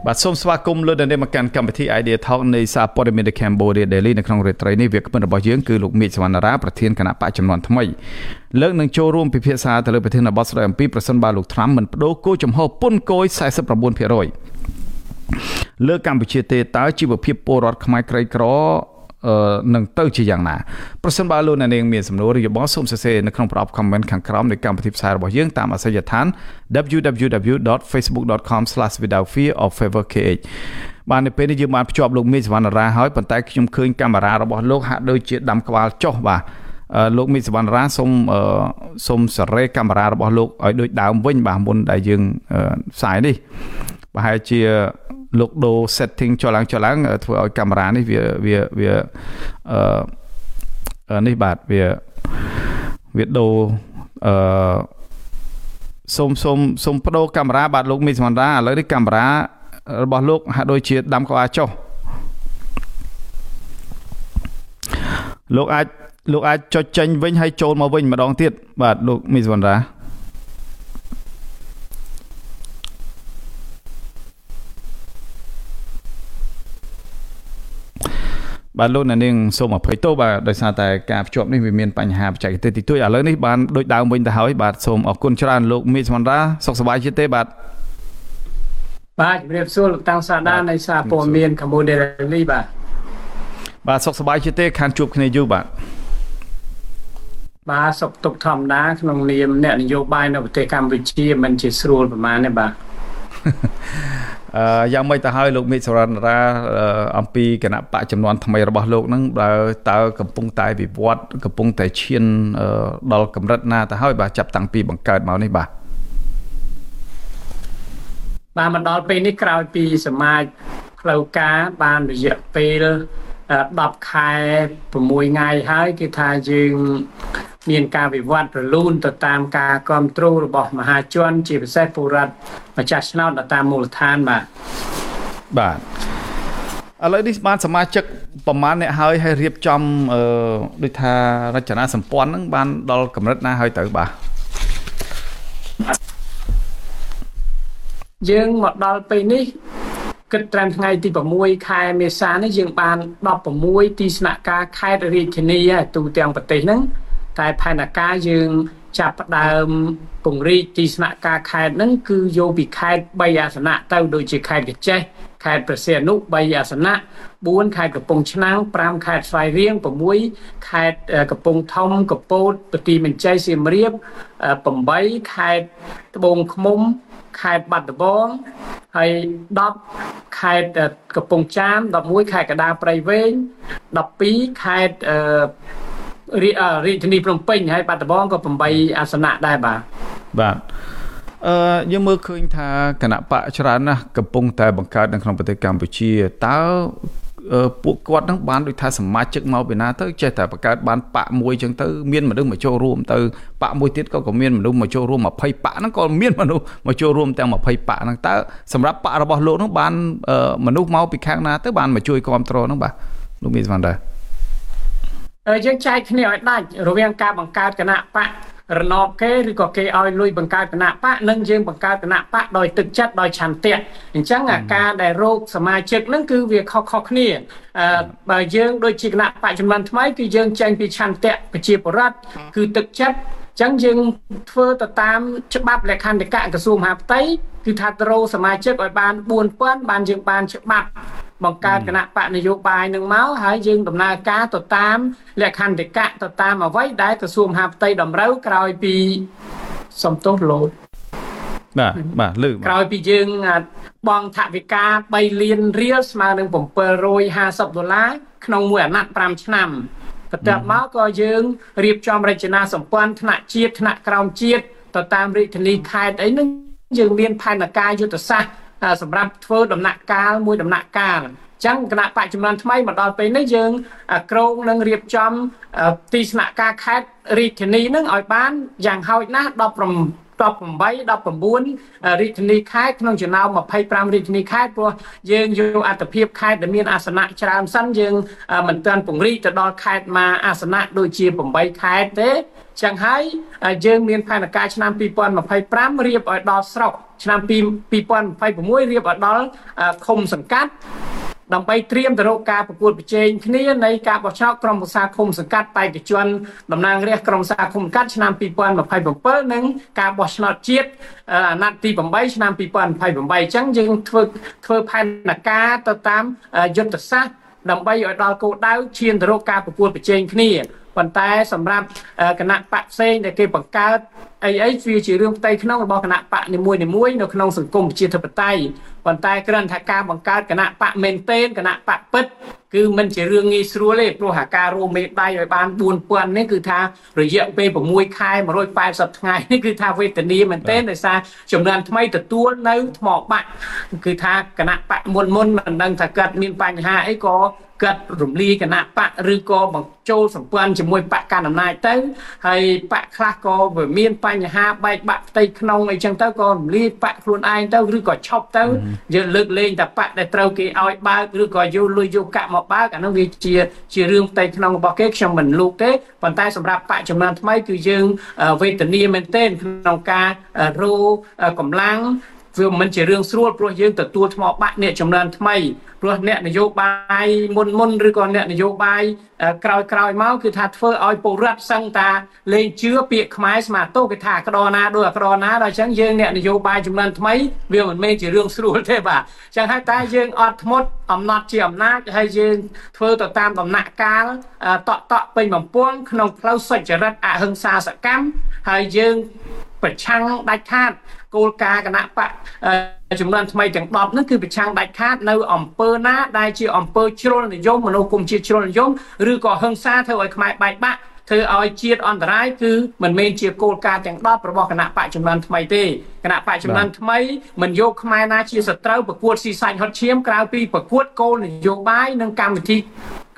បាទសូមស្វាគមន៍លោកដែលមកកាន់កម្មវិធី Idea Talk នៃសារព័ត៌មាន The Cambodia Daily នៅក្នុងរាត្រីនេះវាគ្មិនរបស់យើងគឺលោកមេឃសវណ្ណារាប្រធានគណៈបកចំនួនថ្មីលើកនឹងចូលរួមពិភាក្សាទៅលើប្រធានបទស្ដីអំពីប្រសិនបើលោកត្រាំមិនបដូរគោលចំហពន្ធគយ 49% លើកម្ពុជាទេតើជីវភាពពលរដ្ឋខ្មែរក្រីក្រនឹងទៅជាយ៉ាងណាប្រសិនបើលោកអ្នកនាងមានសំណួរឬយោបល់សូមសរសេរនៅក្នុងប្រអប់ comment ខាងក្រោមនៃកម្មវិធីផ្សាយរបស់យើងតាមអាសយដ្ឋាន www.facebook.com/withoutfearorfavorkh បាទនៅពេលនេះយើងបានភ្ជាប់លោកមេឃសវណ្ណារាហើយប៉ុន្តែខ្ញុំឃើញកាមេរ៉ារបស់លោកហាក់ដូចជាដាំក្បាលចុះបាទលោកមេឃសវណ្ណារាសូមសេរីកាមេរ៉ារបស់លោកឲ្យដូចដើមវិញបាទមុនដែលយើងផ្សាយនេះប្រហែលជាលោកដូរ setting ចុះឡើងធ្វើឲ្យកាមេរ៉ានេះវានេះបាទវាដូរសូមបដូរកាមេរ៉ាបាទលោកមេសវណ្ណាឥឡូវនេះកាមេរ៉ារបស់លោកហាក់ដូចជាដាំក្បាលចុះលោកអាចចុចចេញវិញហើយចូលមកវិញម្ដងទៀតបាទលោកមេសវណ្ណាបាទលោកអ្នកនាងសូមអភ័យទោសបាទដោយសារតែការភ្ជាប់នេះវាមានបញ្ហាបច្ចេកទេសតិចតួចឥឡូវនេះបានដូចដើមវិញទៅហើយបាទសូមអរគុណច្រើនលោកមេសវណ្ណាសុខសប្បាយជាទេបាទជំរាបសួរលោកតាំងសាដានៃសារព័ត៌មាន Cambodia Daily បាទសុខសប្បាយជាទេខានជួបគ្នាយូរបាទសុខទុក្ខធម្មតាក្នុងនាមអ្នកនយោបាយនៅប្រទេសកម្ពុជាមិនជាស្រួលប្រហែលទេបាទយ៉ាងម៉េចទៅហើយលោកមេឃសវណ្ណារាអំពីគណៈបកចំនួនថ្មីរបស់លោកហ្នឹងតើកំពុងតែវិវត្តកំពុងតែឈានដល់កម្រិតណាទៅហើយបាទចាប់តាំងពីបង្កើតមកនេះបាទមកដល់ពេលនេះក្រោយពីសមាជផ្លូវការបានរយៈពេល10ខែ6ថ្ងៃហើយគឺថាយើងមានការវិវត្តរលូនទៅតាមការគ្រប់គ្រងរបស់មហាជនជាពិសេសពលរដ្ឋម្ចាស់ឆ្នោតតាមមូលដ្ឋានបាទឥឡូវនេះបានសមាជិកប្រមាណអ្នកហើយរៀបចំដូចថារចនាសម្ព័ន្ធហ្នឹងបានដល់កម្រិតណាហើយទៅបាទយើងមកដល់ពេលនេះគិតត្រឹមថ្ងៃទី6ខែមេសានេះយើងបាន16ទីស្នាក់ការខេត្តរាជធានីទូទាំងប្រទេសហ្នឹងតែផែនការយើងចាប់ផ្ដើមពង្រីកទីស្នាក់ការខេត្តហ្នឹងគឺយកពីខេត្ត3អាសនៈទៅដូចជាខេត្តកញ្ចេះខេត្តព្រះសីហនុ3អាសនៈ4ខេត្តកំពង់ឆ្នាំង5ខេត្តស្វាយរៀង6ខេត្តកំពង់ធំកពតបន្ទាយមានជ័យសៀមរាប8ខេត្តត្បូងឃ្មុំខេត្តបាត់ដំបងហើយ10ខេត្តកំពង់ចាម11ខេត្តកណ្ដាលព្រៃវែង12ខេត្តរាជធានីភ្នំពេញហើយបាត់ដំបងក៏8អាសនៈដែរបាទយើងមើលឃើញថាគណៈបកច្រើនណាស់កំពុងតែបង្កើតនៅក្នុងប្រទេសកម្ពុជាតើពួកគាត់នឹងបានដូចថាសមាជិកមកពីណាទៅចេះតែបង្កើតបានបកមួយចឹងទៅមានមនុស្សមកចូលរួមទៅបកមួយទៀតក៏មានមនុស្សមកចូលរួម20បកហ្នឹងក៏មានមនុស្សមកចូលរួមទាំង20បកហ្នឹងតើសម្រាប់បករបស់លោកហ្នឹងបានមនុស្សមកពីខាងណាទៅបានមកជួយគ្រប់គ្រងហ្នឹងបាទលោកមានស្មានដែរយើងចែកគ្នាឲ្យដាច់រវាងការបង្កើតគណៈបករណបគេឬក៏គេឲ្យលុយបង្កើតគណៈបកនិងយើងបង្កើតគណៈបកដោយទឹកចិត្តដោយឆន្ទៈអញ្ចឹងការដែលរោគសមាជិកហ្នឹងគឺវាខុសគ្នាបើយើងដូចជាគណៈបកចំនួនថ្មីគឺយើងចេញពីឆន្ទៈប្រជាពលរដ្ឋគឺទឹកចិត្តអញ្ចឹងយើងធ្វើទៅតាមច្បាប់លក្ខន្តិកៈក្រសួងមហាផ្ទៃគឺថាទៅរោសមាជិកឲ្យបាន 4000 បានយើងបានច្បាប់បង្កើតគណៈបកនយោបាយនឹងមកហើយយើងដំណើរការទៅតាមលក្ខន្តិកៈទៅតាមអ្វីដែលក្រសួងមហាផ្ទៃតម្រូវក្រោយពីសំទោសលោតបាទលើក្រោយពីយើងបងថវិកា3លានរៀលស្មើនឹង$750ក្នុងមួយអាណត្តិ5ឆ្នាំបន្ទាប់មកក៏យើងរៀបចំរចនាសម្ព័ន្ធថ្នាក់ជាតិថ្នាក់ក្រោមជាតិទៅតាមរាជធានីខេត្តអីហ្នឹងយើងមានផែនការយុទ្ធសាស្ត្រសម្រាប់ធ្វើដំណាក់កាលមួយដំណាក់កាលអញ្ចឹងគណៈបច្ចុប្បន្នថ្មីមកដល់ពេលនេះយើងក្រងនឹងរៀបចំទីស្នាក់ការខេត្តរាជធានីនឹងឲ្យបានយ៉ាងហោចណាស់រាជធានីខេត្តក្នុងចំណោម25រាជធានីខេត្តព្រោះយើងយកអត្ថភាពខេត្តដែលមានអាសនៈច្រើនសិនយើងមិនទាន់ពង្រីកទៅដល់ខេត្តមួយអាសនៈដូចជា8ខេត្តទេចឹងហើយយើងមានផែនការឆ្នាំ2025រៀបឲ្យដល់ស្រុកឆ្នាំ2026រៀបឲ្យដល់ឃុំសង្កាត់ដើម្បីត្រៀមទៅរកការប្រកួតប្រជែងគ្នានៃការបោះឆ្នោតក្រុមប្រឹក្សាឃុំសង្កាត់បេក្ខជនតំណាងរាស្ត្រក្រុមប្រឹក្សាឃុំសង្កាត់ឆ្នាំ2027និងការបោះឆ្នោតជាតិអាណត្តិទី8ឆ្នាំ2028អញ្ចឹងយើងធ្វើផែនការទៅតាមយុទ្ធសាស្ត្រដើម្បីឲ្យដល់គោលដៅឈានទៅរកការប្រកួតប្រជែងគ្នាប៉ុន្តែសម្រាប់គណៈបកផ្សេងដែលគេបង្កើតអីវាជារឿងផ្ទៃក្នុងរបស់គណៈបកនីមួយៗនៅក្នុងសង្គមប្រជាធិបតេយ្យប៉ុន្តែគ្រាន់តែការបង្កើតគណៈបកមែនទែនគណៈបកពិតគឺមិនជារឿងងាយស្រួលទេព្រោះការរួមមេដៃឲ្យបាន 4000 នេះគឺថារយៈពេល6ខែ180ថ្ងៃនេះគឺថាវេទនាមែនទែនដោយសារចំនួនថ្មីទទួលនៅថ្មបាក់គឺថាគណៈបកមុនមិនដឹងថាគាត់មានបញ្ហាអីក៏គាត់រំលាយគណៈបកឬក៏បញ្ចូលសម្ព័ន្ធជាមួយបកកណ្ដាលអំណាចទៅហើយបកខ្លះក៏វាមានបញ្ហាបែកបាក់ផ្ទៃក្នុងអីចឹងទៅក៏រំលាយបកខ្លួនឯងទៅឬក៏ឈប់ទៅយើងលើកលែងតែបកដែលត្រូវគេឲ្យបើកឬក៏យកលុយយកកាក់មកបើកអានោះវាជារឿងផ្ទៃក្នុងរបស់គេខ្ញុំមិនលូកទេប៉ុន្តែសម្រាប់បកចំនួនថ្មីគឺយើងវេទនាមែនទែនក្នុងការរោកម្លាំងវាមិនជារឿងស្រួលព្រោះយើងទទួលថ្មបាក់អ្នកចំនួនថ្មីព្រោះអ្នកនយោបាយមុនឬក៏អ្នកនយោបាយក្រោយមកគឺថាធ្វើឲ្យពលរដ្ឋសឹងតាលេងជឿពាក្យខ្មែរស្មាតោគេថាក្តរណាដោយអក្តរណាដល់អញ្ចឹងយើងអ្នកនយោបាយចំនួនថ្មីវាមិនមែនជារឿងស្រួលទេបាទអញ្ចឹងហើយតែយើងអត់ធ្មត់អំណត់ជាអំណាចហើយយើងធ្វើទៅតាមដំណាក់កាលតក់ពេញបំពង់ក្នុងផ្លូវសុចរិតអហិង្សាសកម្មហើយយើងប្រឆាំងដាច់ខាតគោលការណ៍គណៈបកចំនួនថ្មីទាំង10ហ្នឹងគឺប្រឆាំងដាច់ខាតនៅអង្គើណាដែលជាអង្គើជ្រុលនិយមមនោគមជាតិជ្រុលនិយមឬក៏ហិង្សាធ្វើឲ្យខ្មែរបែកបាក់ធ្វើឲ្យជាតិអន្តរាយគឺមិនមែនជាគោលការណ៍ទាំង10របស់គណៈបកចំនួនថ្មីទេគណៈបកចំនួនថ្មីមិនយកខ្មែរណាជាសត្រូវប្រកួតស៊ីសាច់ហត់ឈាមក្រៅពីប្រកួតគោលនយោបាយនិងកម្មវិធី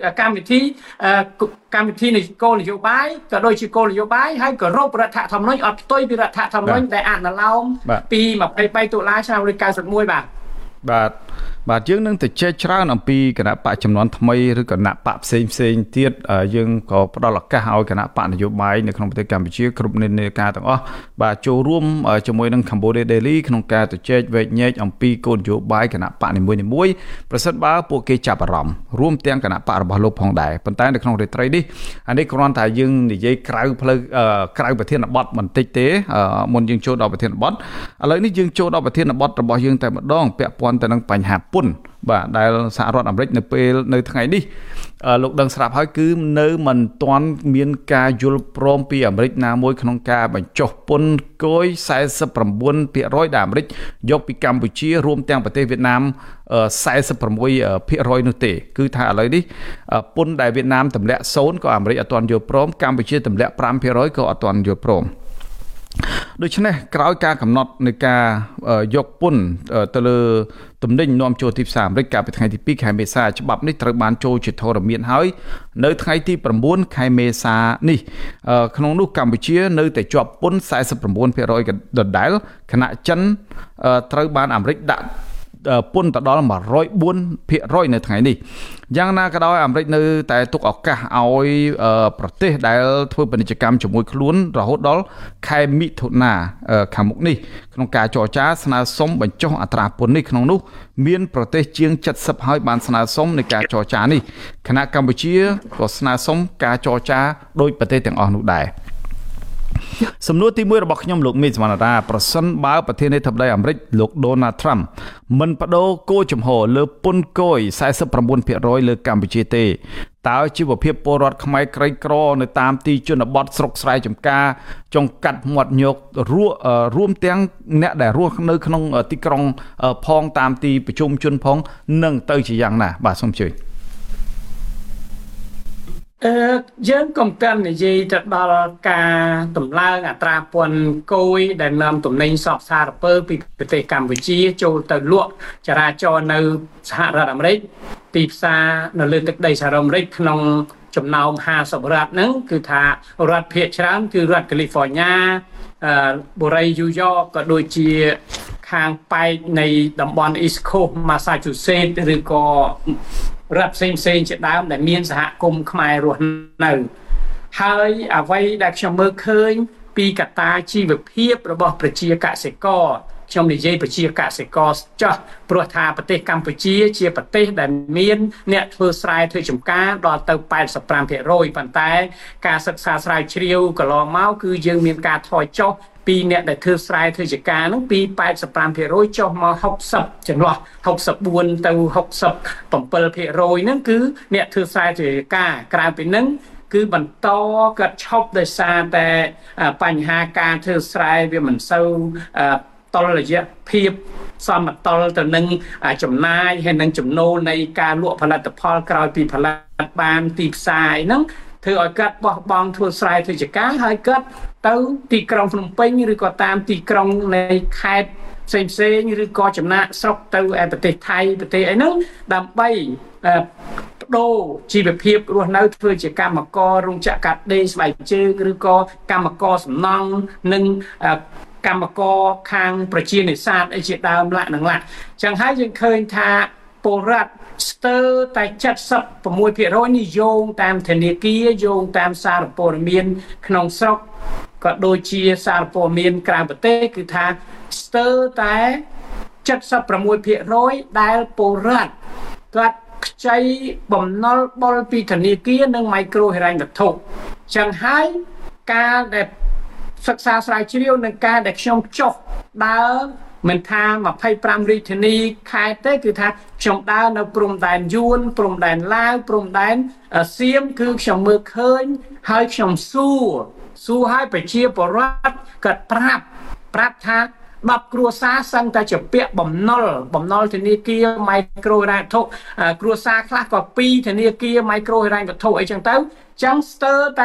នៃគោលនយោបាយក៏ដូចជាគោលនយោបាយហើយក៏រົບរដ្ឋធម្មនុញ្ញអត់ផ្ទុយពីរដ្ឋធម្មនុញ្ញដែលអនុលោមពី23តុលាឆ្នាំ1991 បាទយើងនឹងទៅជែកច្រើនអំពីគណៈបកចំនួនថ្មីឬគណៈបកផ្សេងទៀតយើងក៏ផ្ដល់ឱកាសឲ្យគណៈបកនយោបាយនៅក្នុងប្រទេសកម្ពុជាគ្រប់និន្នាការទាំងអស់បាទចូលរួមជាមួយនឹង Cambodia Daily ក្នុងការទៅជែកវែកញែកអំពីគោលនយោបាយគណៈបកនីមួយៗប្រសិនបើពួកគេចាប់អារម្មណ៍រួមទាំងគណៈបករបស់លោកផងដែរប៉ុន្តែនៅក្នុងរាត្រីនេះអានេះគ្រាន់តែយើងនិយាយក្រៅប្រធានបទបន្តិចទេមុនយើងចូលដល់ប្រធានបទឥឡូវនេះយើងចូលដល់ប្រធានបទរបស់យើងតែម្ដងពាក់ព័ន្ធទៅនឹងបញ្ហាពន្ធបាទដែលសហរដ្ឋអាមេរិកនៅថ្ងៃនេះលោកដឹងស្រាប់ហើយគឺនៅមិនទាន់មានការយល់ព្រមពីអាមេរិកណាមួយក្នុងការបញ្ចុះពន្ធគយ 49% ដែលអាមេរិកយកពីកម្ពុជារួមទាំងប្រទេសវៀតណាម 46% នោះទេគឺថាឥឡូវនេះពន្ធដែលវៀតណាមទម្លាក់0ក៏អាមេរិកអត់ទាន់យល់ព្រមកម្ពុជាទម្លាក់ 5% ក៏អត់ទាន់យល់ព្រមដូច្នេះក្រោយការកំណត់នៃការយកពន្ធទៅលើទំនិញនាំចូលទីផ្សារអាមេរិកកាលពីថ្ងៃទី2ខែមេសាច្បាប់នេះត្រូវបានចូលជាធរមានហើយនៅថ្ងៃទី9ខែមេសានេះក្នុងនោះកម្ពុជានៅតែជាប់ពន្ធ 49% ដដែលខណៈចិនត្រូវបានអាមេរិកដាក់ពន្ធទៅដល់ 104% នៅថ្ងៃនេះយ៉ាងណាក៏ដោយអាមេរិកនៅតែទុកឱកាសឲ្យប្រទេសដែលធ្វើពាណិជ្ជកម្មជាមួយខ្លួនរហូតដល់ខែមិថុនាខាងមុខនេះក្នុងការចរចាស្នើសុំបញ្ចុះអត្រាពន្ធនេះក្នុងនោះមានប្រទេសជាង70ហើយបានស្នើសុំនៃការចរចានេះគណៈកម្ពុជាក៏ស្នើសុំការចរចាដោយប្រទេសទាំងអស់នោះដែរសំណួរទី1របស់ខ្ញុំលោកមេសមណ្ឌរាប្រសិនបើប្រធានាធិបតីអាមេរិកលោក Donald Trump មិនបដូរគោលជំហរលើពន្ធគយ 49% លើកម្ពុជាទេតើជីវភាពពលរដ្ឋខ្មែរក្រីក្រនៅតាមទីជនបទស្រុកស្រែចម្ការចុងកាត់មាត់ញោករួមទាំងអ្នកដែលរស់នៅក្នុងទីក្រុងផងតាមទីប្រជុំជនផងនឹងទៅជាយ៉ាងណាបាទសូមជឿយើងកុំតាន់និយាយទៅដល់ការតម្លើងអត្រាពន្ធគយដែលនាំទំនិញសពសារពើពីប្រទេសកម្ពុជាចូលទៅលក់ចរាចរណ៍នៅសហរដ្ឋអាមេរិកទីផ្សារនៅលើទឹកដីសហរដ្ឋអាមេរិកក្នុងចំណោម50រដ្ឋហ្នឹងគឺថារដ្ឋភាគច្រើនគឺរដ្ឋ California បុរីយូយ៉កក៏ដូចជាខាងប៉ែកនៃតំបន់ East Coast Massachusetts ឬក៏រដ្ឋផ្សេងជាដើមដែលមានសហគមន៍ខ្មែររស់នៅហើយអ្វីដែលខ្ញុំមើលឃើញពីកត្តាជីវភាពរបស់ប្រជាកសិករខ្ញុំនិយាយប្រជាកសិករចាស់ព្រោះថាប្រទេសកម្ពុជាជាប្រទេសដែលមានអ្នកធ្វើស្រែធ្វើចម្ការដល់ទៅ 85% ប៉ុន្តែការសិក្សាស្រាវជ្រាវកន្លងមកគឺយើងមានការថយចុះពីអ្នកដែលធ្វើស្រែធ្វើចម្ការហ្នឹងពី 85% ចុះមក60ចន្លោះ64ទៅ67% ហ្នឹងគឺអ្នកធ្វើស្រែធ្វើចម្ការក្រៅពីហ្នឹងគឺបន្តកាត់ឈប់ដោយសារតែបញ្ហាការធ្វើស្រែវាមិនសូវតលរយៈភាពសមតុល្យទៅនឹងចំណាយហើយនឹងចំណូលនៃការលក់ផលិតផលក្រោយពីផលិតបានទីផ្សារហ្នឹងធ្វើឲ្យកាត់បោះបង់ធ្វើស្រែធ្វើចម្ការហើយកាត់ទៅទីក្រុងភ្នំពេញឬក៏តាមទីក្រុងនៃខេត្តផ្សេងឬក៏ចំណាក់ស្រុកទៅឯប្រទេសថៃប្រទេសអីហ្នឹងដើម្បីបដូរជីវភាពរស់នៅធ្វើជាកម្មកររោងចក្រកាត់ដេរស្បែកជើងឬក៏កម្មករសំណង់និងកម្មករខាងប្រជានេសាទអីជាដើមលក្ខណៈចឹងហើយយើងឃើញថាពលរដ្ឋស្ទើរតែ 76% នេះយោងតាមធនាគារយោងតាមសារព័ត៌មានក្នុងស្រុកក៏ដូចជាសារព័ត៌មានក្រៅប្រទេសគឺថាស្ទើរតែ 76% ដែលពលរដ្ឋគាត់ខ្ចីបំណុលបុលពីធនាគារនិងមីក្រូហិរញ្ញវត្ថុចឹងហើយការដែលសិក្សាស្រាវជ្រាវនឹងការដែលខ្ញុំចុះដើរមិនថា25រាជធានីខេត្តទេគឺថាខ្ញុំដើរនៅព្រំដែនយួនព្រំដែនឡាវព្រំដែនសៀមគឺខ្ញុំមើលឃើញហើយខ្ញុំសួរឲ្យប្រជាពលរដ្ឋគាត់ប្រាប់ថា10គ្រួសារសឹងតែជាពាក់បំណុលធនាគារមីក្រូហិរញ្ញវត្ថុគ្រួសារខ្លះក៏2ធនាគារមីក្រូហិរញ្ញវត្ថុអីចឹងទៅចឹងស្ទើរតែ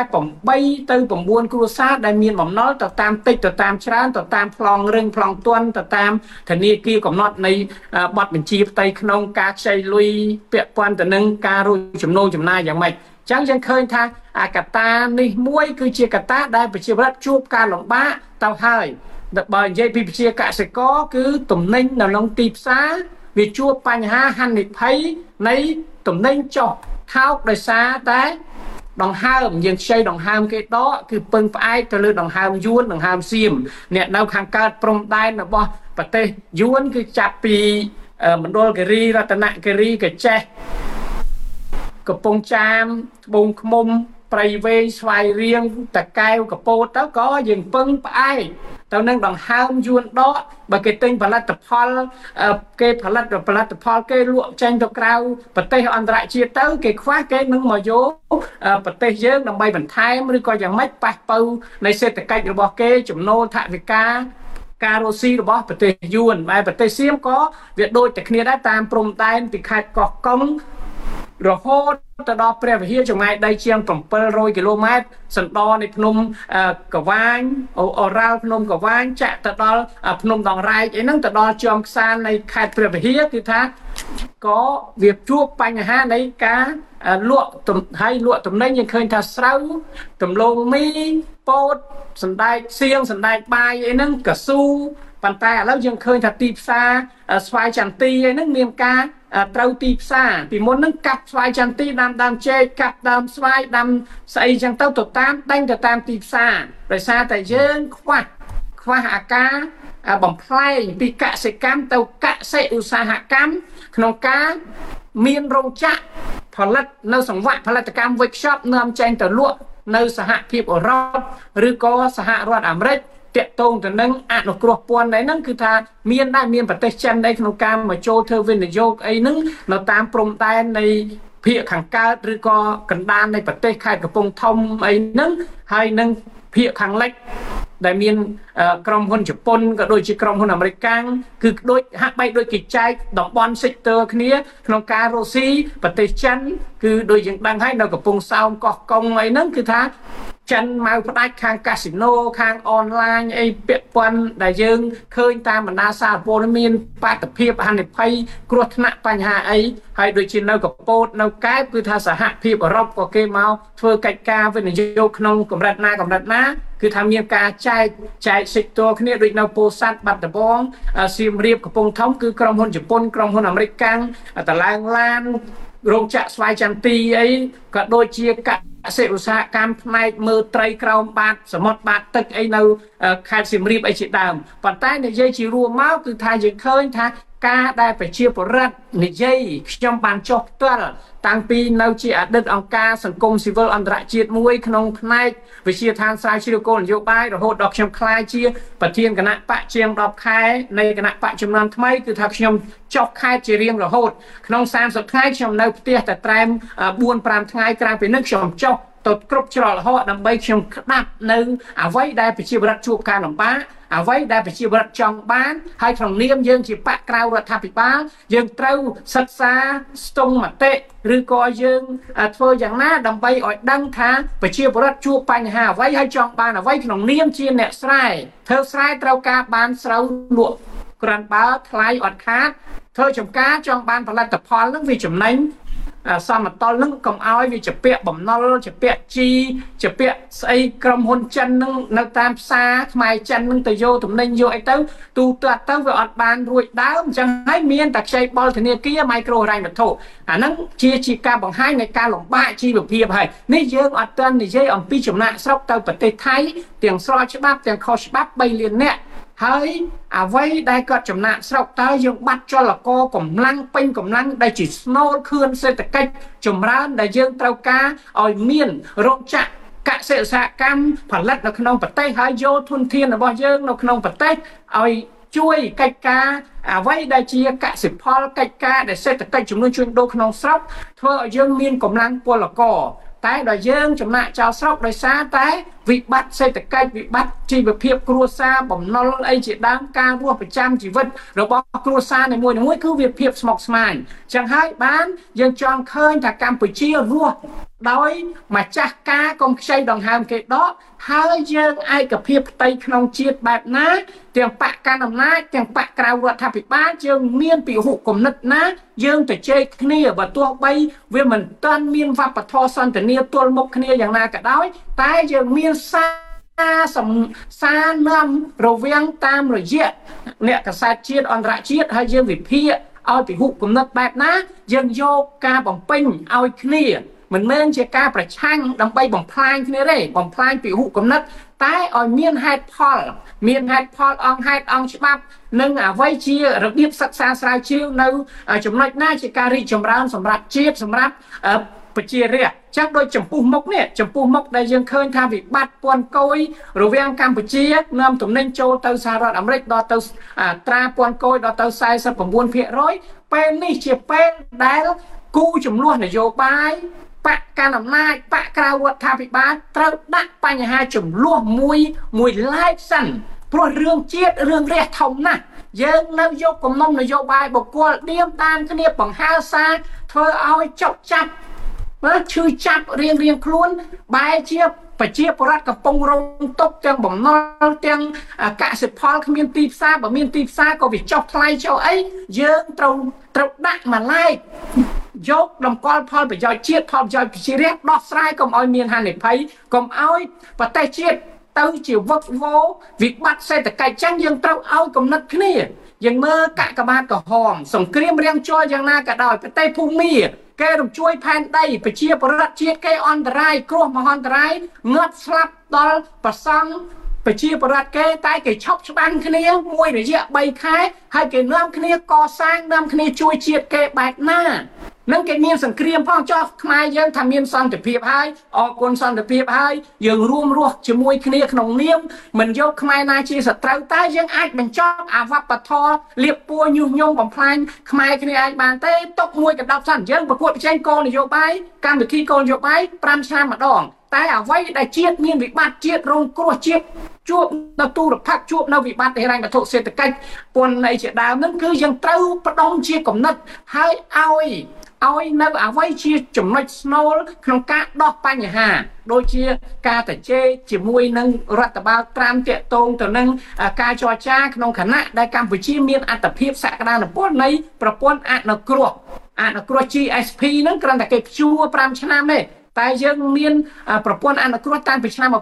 8ទៅ9គ្រួសារដែលមានបំណុលទៅតាមតិចទៅតាមច្រើនទៅតាមប្លង់រឹងប្លង់ទន់ទៅតាមធនាគារកំណត់នៃប័ណ្ណបញ្ជាផ្ទៃក្នុងការខ្ចីលុយពាក់ព័ន្ធទៅនឹងការរួចចំណូលចំណាយយ៉ាងម៉េចចឹងយើងឃើញថាកត្តានេះមួយគឺជាកត្តាដែលប្រជាពលរដ្ឋជួបការលំបាកទៅហើយបើនិយាយពីប្រជាកសិករគឺទំនិញនៅក្នុងទីផ្សារវាជួបបញ្ហាហានិភ័យនៃទំនិញចុះថោកដោយសារតែដង្ហើមយើងខ្ចីដង្ហើមគេដកគឺពឹងផ្អែកទៅលើដង្ហើមយួនដង្ហើមសៀមអ្នកនៅខាងកើតព្រំដែនរបស់ប្រទេសយួនគឺចាប់ពីមណ្ឌលគិរីរតនគិរីកញ្ចេះកំពង់ចាមត្បូងឃ្មុំព្រៃវែងស្វាយរៀងតាកែវកពោតទៅក៏យើងពឹងផ្អែកទៅនឹងដង្ហើមយួនដកបើគេទិញផលិតផលគេផលិតផលគេលក់ចេញទៅក្រៅប្រទេសអន្តរជាតិទៅគេខ្វះគេនឹងមកយកប្រទេសយើងដើម្បីបន្ថែមឬក៏យ៉ាងម៉េចប៉ះប៉ូវនៃសេដ្ឋកិច្ចរបស់គេចំណូលថវិកាការរស់ស៊ីរបស់ប្រទេសយួនហើយប្រទេសសៀមក៏វាដូចតែគ្នាដែរតាមព្រំដែនពីខេត្តកោះកុងរហូតទៅដល់ព្រះវិហារចម្ងាយដីជាង700គីឡូម៉ែត្រសណ្ដោនៃភ្នំកវាញអូរ៉ាល់ភ្នំកវាញចាក់ទៅដល់ភ្នំដងរែកអីហ្នឹងទៅដល់ជាំខ្សាននៃខេត្តព្រះវិហារគឺថាក៏វាជួបបញ្ហានៃការលក់ទំនិញយើងឃើញថាស្រូវដំឡូងមីពោតសណ្ដែកសៀងសណ្ដែកបាយអីហ្នឹងកស៊ូប៉ុន្តែឥឡូវយើងឃើញថាទីផ្សារស្វាយចន្ទីអីហ្នឹងមានការត្រូវទីផ្សារពីមុនហ្នឹងកាប់ស្វាយចន្ទីដើមចេកកាប់ដើមស្វាយដើមស្អីចឹងទៅតាមដេញទៅតាមទីផ្សារដោយសារតែយើងខ្វះអាការបំផ្លែងពីកសិកម្មទៅកសិឧស្សាហកម្មក្នុងការមានរោងចក្រផលិតនៅសង្វាក់ផលិតកម្មវេចខ្ចប់នាំចេញទៅលក់នៅសហភាពអឺរ៉ុបឬក៏សហរដ្ឋអាមេរិកតាក់ទងទៅនឹងអនុគ្រោះពន្ធហ្នឹងគឺថាមានប្រទេសចិនដែរក្នុងការមកចូលធ្វើវិនិយោគអីហ្នឹងនៅតាមព្រំដែននៃភាគខាងកើតឬក៏កណ្ដាលនៃប្រទេសខេត្តកំពង់ធំអីហ្នឹងហើយនឹងភាគខាងលិចដែលមានក្រុមហ៊ុនជប៉ុនក៏ដូចជាក្រុមហ៊ុនអាមេរិកកាំងគឺដូចហាក់បីដូចគេចែកតំបន់ sector គ្នាក្នុងការរស់ស៊ីប្រទេសចិនគឺដូចយើងដឹងហើយនៅកំពង់សោមកោះកុងអីហ្នឹងគឺថាចិនមកផ្ដាច់ខាងកាស៊ីណូខាងអនឡាញអីពាក់ព័ន្ធដែលយើងឃើញតាមបណ្ដាសារព័ត៌មានបាតុភិបហានិភ័យគ្រោះថ្នាក់បញ្ហាអីហើយដូចជានៅកពតនៅកែបគឺថាសហភាពអឺរ៉ុបក៏គេមកធ្វើកិច្ចការវិនិយោគក្នុងកម្រិតណាគឺថាមានការចែកសិទ្ធិផ្ទាល់គ្នាដូចនៅពោធិ៍សាត់បាត់ដំបងសៀមរាបកំពង់ធំគឺក្រុមហ៊ុនជប៉ុនក្រុមហ៊ុនអាមេរិកកាំងតឡើងឡានរោងចក្រស្វាយចន្ទទីអីក៏ដូចជាកសិឧស្សាហកម្មផ្នែកមើលត្រីក្រោមបាតសមុទ្របាតទឹកអីនៅខេត្តសៀមរាបអីជាដើមប៉ុន្តែនិយាយជារួមមកគឺថាយើងឃើញថាការដែលប្រជាពលរដ្ឋនិយាយខ្ញុំបានចុះផ្ទាល់តាំងពីនៅជាអតីតអង្គការសង្គមស៊ីវិលអន្តរជាតិមួយក្នុងផ្នែកវិជាឋានស្រាវជ្រាវគោលនយោបាយរហូតដល់ខ្ញុំក្លាយជាប្រធានគណៈបកជាង10ខែនៃគណៈបកចំនួនថ្មីគឺថាខ្ញុំចុះខេត្តជារៀងរហូតក្នុង30ថ្ងៃខ្ញុំនៅផ្ទះតែត្រែម 4-5 ថ្ងៃក្រៅពីនេះខ្ញុំចុះទៅគ្រប់ច្រកល្ហកដើម្បីខ្ញុំក្តាប់នៅអ្វីដែលប្រជាពលរដ្ឋជួបការលំបាកអ្វីដែលប្រជាពលរដ្ឋចង់បានហើយក្នុងនាមយើងជាបកក្រៅរដ្ឋាភិបាលយើងត្រូវសិក្សាស្ទង់មតិឬក៏យើងធ្វើយ៉ាងណាដើម្បីឲ្យដឹងថាប្រជាពលរដ្ឋជួបបញ្ហាអ្វីហើយចង់បានអ្វីក្នុងនាមជាអ្នកស្រែធ្វើស្រែត្រូវការបានស្រូវលក់ក្រាន់បើថ្លៃអត់ខាតធ្វើចំការចង់បានផលិតផលនឹងវាចំណេញសមតលនឹងកុំឲ្យវាជាពាក់បំណុលជាពាក់ជីជាពាក់ស្អីក្រុមហ៊ុនចិននឹងនៅតាមផ្សារខ្មែរចិននឹងទៅយកទំនិញយកអីទៅទូទាត់ទៅវាអត់បានរួចដើមអញ្ចឹងហើយមានតែខ្ចីបុលធនាគារមីក្រូហិរញ្ញវត្ថុអាហ្នឹងជាការបង្ហាញនៃការលំបាកជីវភាពហើយនេះយើងអត់ទាន់និយាយអំពីចំណាក់ស្រុកទៅប្រទេសថៃទាំងស្របច្បាប់ទាំងខុសច្បាប់3លាននាក់ហើយអ្វីដែលគាត់ចំណាក់ស្រុកតើយើងបាត់ចលករកម្លាំងពេញកម្លាំងដែលជាស្នូលខឿនសេដ្ឋកិច្ចចម្រើនដែលយើងត្រូវការឲ្យមានរោងចក្រកសិឧស្សាហកម្មផលិតនៅក្នុងប្រទេសហើយយកធនធានរបស់យើងនៅក្នុងប្រទេសឲ្យជួយកិច្ចការអ្វីដែលជាកសិផលកិច្ចការដែលសេដ្ឋកិច្ចជំនួយជួញដូរក្នុងស្រុកធ្វើឲ្យយើងមានកម្លាំងពលករតែដល់យើងចំណាក់ចោលស្រុកដោយសារតែវិបត្តិសេដ្ឋកិច្ចវិបត្តិជីវភាពគ្រួសារបំណុលអីជាដើមការរស់ប្រចាំជីវិតរបស់គ្រួសារនីមួយៗគឺវាភាពស្មុគស្មាញចឹងហើយបានយើងចង់ឃើញថាកម្ពុជារស់ដោយម្ចាស់ការកុំខ្ចីដង្ហើមគេដកហើយយើងឯកភាពផ្ទៃក្នុងជាតិបែបណាទាំងបកកណ្ដាលអំណាចទាំងបកក្រៅរដ្ឋាភិបាលយើងមានពិហុគំនិតណាយើងទៅជែកគ្នាបើទោះបីវាមិនទាន់មានវប្បធម៌សន្តានាទល់មុខគ្នាយ៉ាងណាក៏ដោយតែយើងមានសារនាំរវាងតាមរយៈអ្នកកសែតជាតិអន្តរជាតិហើយយើងវិភាគឲ្យពិហុគំនិតបែបណាយើងយកការបំពេញឲ្យគ្នាមិនមែនជាការប្រឆាំងដើម្បីបំផ្លាញគ្នាទេបំផ្លាញពិហុគំនិតតែឲ្យមានហេតុផលអង្គហេតុអង្គច្បាប់និងអ្វីជារបៀបសិក្សាស្រាវជ្រាវនៅចំណុចណាជាការរីកចម្រើនសម្រាប់ជាតិសម្រាប់ប្រជារាស្ត្រចឹងដូចចំពោះមុខនេះចំពោះមុខដែលយើងឃើញថាវិបត្តិពាន់កយរវាងកម្ពុជានាំទំនិញចូលទៅសហរដ្ឋអាមេរិកដល់ទៅត្រាពាន់កយដល់ទៅ 49% ពេលនេះជាពេលដែលគូចំនួននយោបាយបកកណ្ដាលអំណាចបកក្រៅរដ្ឋាភិបាលត្រូវដាក់បញ្ហាចំនួនមួយឡែកសិនព្រោះរឿងជាតិរឿងរះធំណាស់យើងនៅយកគំនុំនយោបាយបុគ្គលឌៀមតាមគ្នាបង្ហើរសារធ្វើឲ្យចុកចាប់ឈឺចាប់រៀងខ្លួនបែរជាប្រជាពលរដ្ឋកំពុងរងទុក្ខទាំងបំណុលទាំងកសិផលគ្មានទីផ្សារបើមានទីផ្សារក៏វាចុះថ្លៃចុះអីយើងត្រូវដាក់មួយឡែកយកតម្កល់ផលប្រយោជន៍ជាតិផលប្រយោជន៍ប្រជារាស្ត្រដោះស្រាយកុំឲ្យមានហានិភ័យកុំឲ្យប្រទេសជាតិទៅជាវឹកវរវិបត្តិសេដ្ឋកិច្ចចឹងយើងត្រូវឲ្យគំនិតគ្នាយើងមើលកាកបាទក្រហមសង្គ្រាមរាំងជ័រយ៉ាងណាក៏ដោយប្រទេសភូមាគេរំជួយផែនដីប្រជាពលរដ្ឋជាតិគេអន្តរាយគ្រោះមហន្តរាយងាត់ស្លាប់ដល់ប្រសង់ប្រជាពលរដ្ឋគេតែគេឈប់ច្បាំងគ្នាមួយរយៈ3ខែហើយគេនាំគ្នាកសាងនាំគ្នាជួយជាតិគេបែបណានឹងគេមានសង្គ្រាមផងចោះខ្មែរយើងថាមានសន្តិភាពហើយអរគុណសន្តិភាពហើយយើងរួមរស់ជាមួយគ្នាក្នុងនាមមិនយកខ្មែរណាជាសត្រូវតែយើងអាចបញ្ចប់អវប្បធម៌លៀបពួរញុះញង់បំផ្លាញខ្មែរគ្នាអាចបានទេទុកមួយកណ្ដាប់សិនយើងប្រកួតប្រជែងគោលនយោបាយកម្មវិធីគោលនយោបាយ5ឆ្នាំម្ដងតែអ្វីដែលជាតិមានវិបត្តិជាតិរងគ្រោះជាតិជួបនៅទូរភ័ក្រជួបនៅវិបត្តិហិរញ្ញវត្ថុសេដ្ឋកិច្ចពន្ធអីជាដើមហ្នឹងគឺយើងត្រូវបដងជាគំនិតហើយឲ្យឲ្យនៅអ្វីជាចំណុចស្នូលក្នុងការដោះបញ្ហាដូចជាការតជែកជាមួយនឹងរដ្ឋបាលត្រាំតាក់ទងទៅនឹងការចរចាក្នុងគណៈដែលកម្ពុជាមានអត្តភាពសក្តានុពលនៃប្រព័ន្ធអនុគ្រោះ GSP ហ្នឹងគ្រាន់តែគេព្យួរ5ឆ្នាំទេតែយើងមានប្រព័ន្ធអនុគ្រោះតាំងពីឆ្នាំ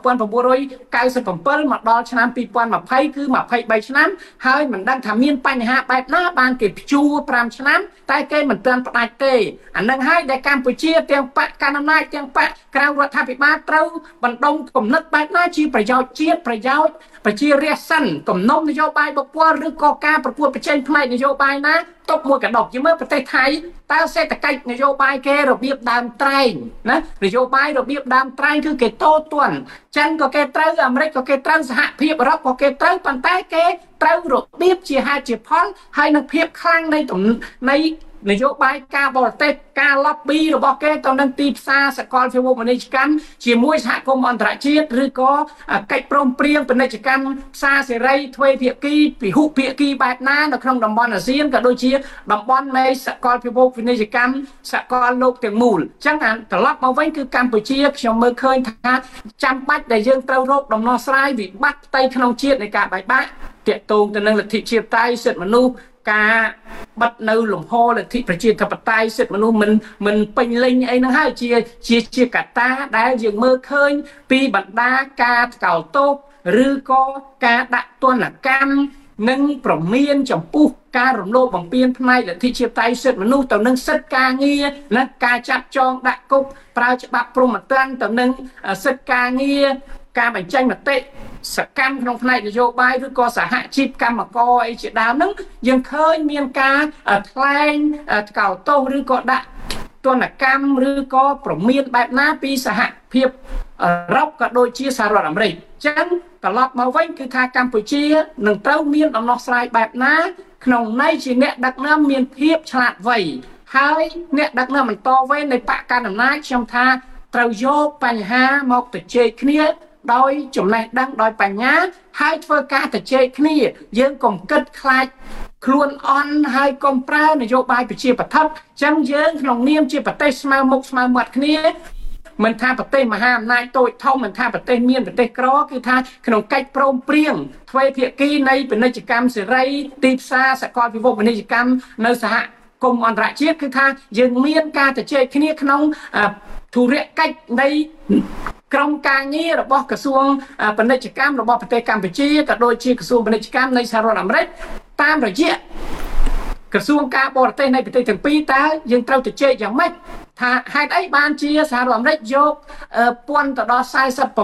1997មកដល់ឆ្នាំ2020គឺ23ឆ្នាំហើយមិនដឹងថាមានបញ្ហាបែបណាបានគេព្យួរ5ឆ្នាំតែគេមិនទាន់ផ្ដាច់ទេអានឹងហើយដែលកម្ពុជាទាំងបកកណ្ដាលអំណាចទាំងបកក្រៅរដ្ឋាភិបាលត្រូវបណ្ដុំគំនិតបែបណាជាប្រយោជន៍ជាតិប្រយោជន៍ប្រជារាស្ត្រសិនគំនុំនយោបាយបុគ្គលឬក៏ការប្រកួតប្រជែងផ្នែកនយោបាយណាទុកមួយកណ្ដុកយើងមើលប្រទេសថៃតើសេដ្ឋកិច្ចនយោបាយគេរបៀបដើមត្រែងណានយោបាយរបៀបដើមត្រែងគឺគេតូទន់ចិនក៏គេត្រូវអាមេរិកក៏គេត្រូវសហភាពអឺរ៉ុបក៏គេត្រូវប៉ុន្តែគេត្រូវរបៀបជាហេតុជាផលហើយនឹងភាពខ្លាំងនៃនយោបាយការបរទេសការ lobby របស់គេទៅនឹងទីផ្សារសកលភាវូបនីយកម្មជាមួយសហគមន៍អន្តរជាតិឬក៏កិច្ចព្រមព្រៀងពាណិជ្ជកម្មផ្សារសេរីទ្វេភាគីពិហុភាគីបែបណានៅក្នុងតំបន់អាស៊ានក៏ដូចជាតំបន់នៃសកលភាវូបនីយកម្មសកលលោកទាំងមូលអញ្ចឹងត្រឡប់មកវិញគឺកម្ពុជាខ្ញុំមើលឃើញថាចាំបាច់ដែលយើងត្រូវរកដំណោះស្រាយវិបត្តិផ្ទៃក្នុងជាតិនៃការបែកបាក់ទាក់ទងទៅនឹងលទ្ធិជាតិតៃសិទ្ធិមនុស្សការបិទនៅលំហលទ្ធិប្រជាធិបតេយ្យសិទ្ធិមនុស្សមិនពេញលេញអីហ្នឹងហើយជាកត្តាដែលយើងមើលឃើញពីបណ្ដាការថ្កោលទោសឬក៏ការដាក់ទណ្ឌកម្មនិងប្រមានចំពោះការរំលោភបំពានផ្នែកលទ្ធិជាតិតៃសិទ្ធិមនុស្សទៅនឹងសិទ្ធិការងារនិងការចាត់ចងដាក់គុកប្រើច្បាប់ព្រហ្មទណ្ឌទៅនឹងសិទ្ធិការងារការបញ្ចេញមតិសកម្មក្នុងផ្នែកនយោបាយឬក៏សហជីពកម្មករអីជាដើមហ្នឹងយើងឃើញមានការថ្លែងថ្កោលទោសឬក៏ដាក់ទណ្ឌកម្មឬក៏ប្រមានបែបណាពីសហភាពអឺរ៉ុបក៏ដូចជាសហរដ្ឋអាមេរិកអញ្ចឹងត្រឡប់មកវិញគឺថាកម្ពុជានឹងត្រូវមានដំណោះស្រាយបែបណាក្នុងន័យជាអ្នកដឹកនាំមានភាពឆ្លាតវៃហើយអ្នកដឹកនាំបន្តវេននៃបកកណ្ដាលអំណាចខ្ញុំថាត្រូវយកបញ្ហាមកជជែកគ្នាដោយចំណេះដឹងដោយបញ្ញាហើយធ្វើការជជែកគ្នាយើងកុំគិតខ្លាចខ្លួនអន់ហើយកុំប្រើនយោបាយប្រជាប្រដ្ឋអញ្ចឹងយើងក្នុងនាមជាប្រទេសស្មើមុខស្មើមាត់គ្នាមិនថាប្រទេសមហាអំណាចតូចធំមិនថាប្រទេសមានប្រទេសក្រគឺថាក្នុងកិច្ចព្រមព្រៀងទ្វេភាគីនៃពាណិជ្ជកម្មសេរីទីផ្សារសកលភាវូបនីយកម្មនៅសហគមន៍អន្តរជាតិគឺថាយើងមានការជជែកគ្នាក្នុងធុរកិច្ចនៃក្រុមការងាររបស់ក្រសួងពាណិជ្ជកម្មរបស់ប្រទេសកម្ពុជាក៏ដូចជាក្រសួងពាណិជ្ជកម្មនៃសហរដ្ឋអាមេរិកតាមរយៈក្រសួងការបរទេសនៃប្រទេសទាំងពីរតើយើងត្រូវជជែកយ៉ាងម៉េចថាហេតុអីបានជាសហរដ្ឋអាមេរិកយកពន្ធទៅដល់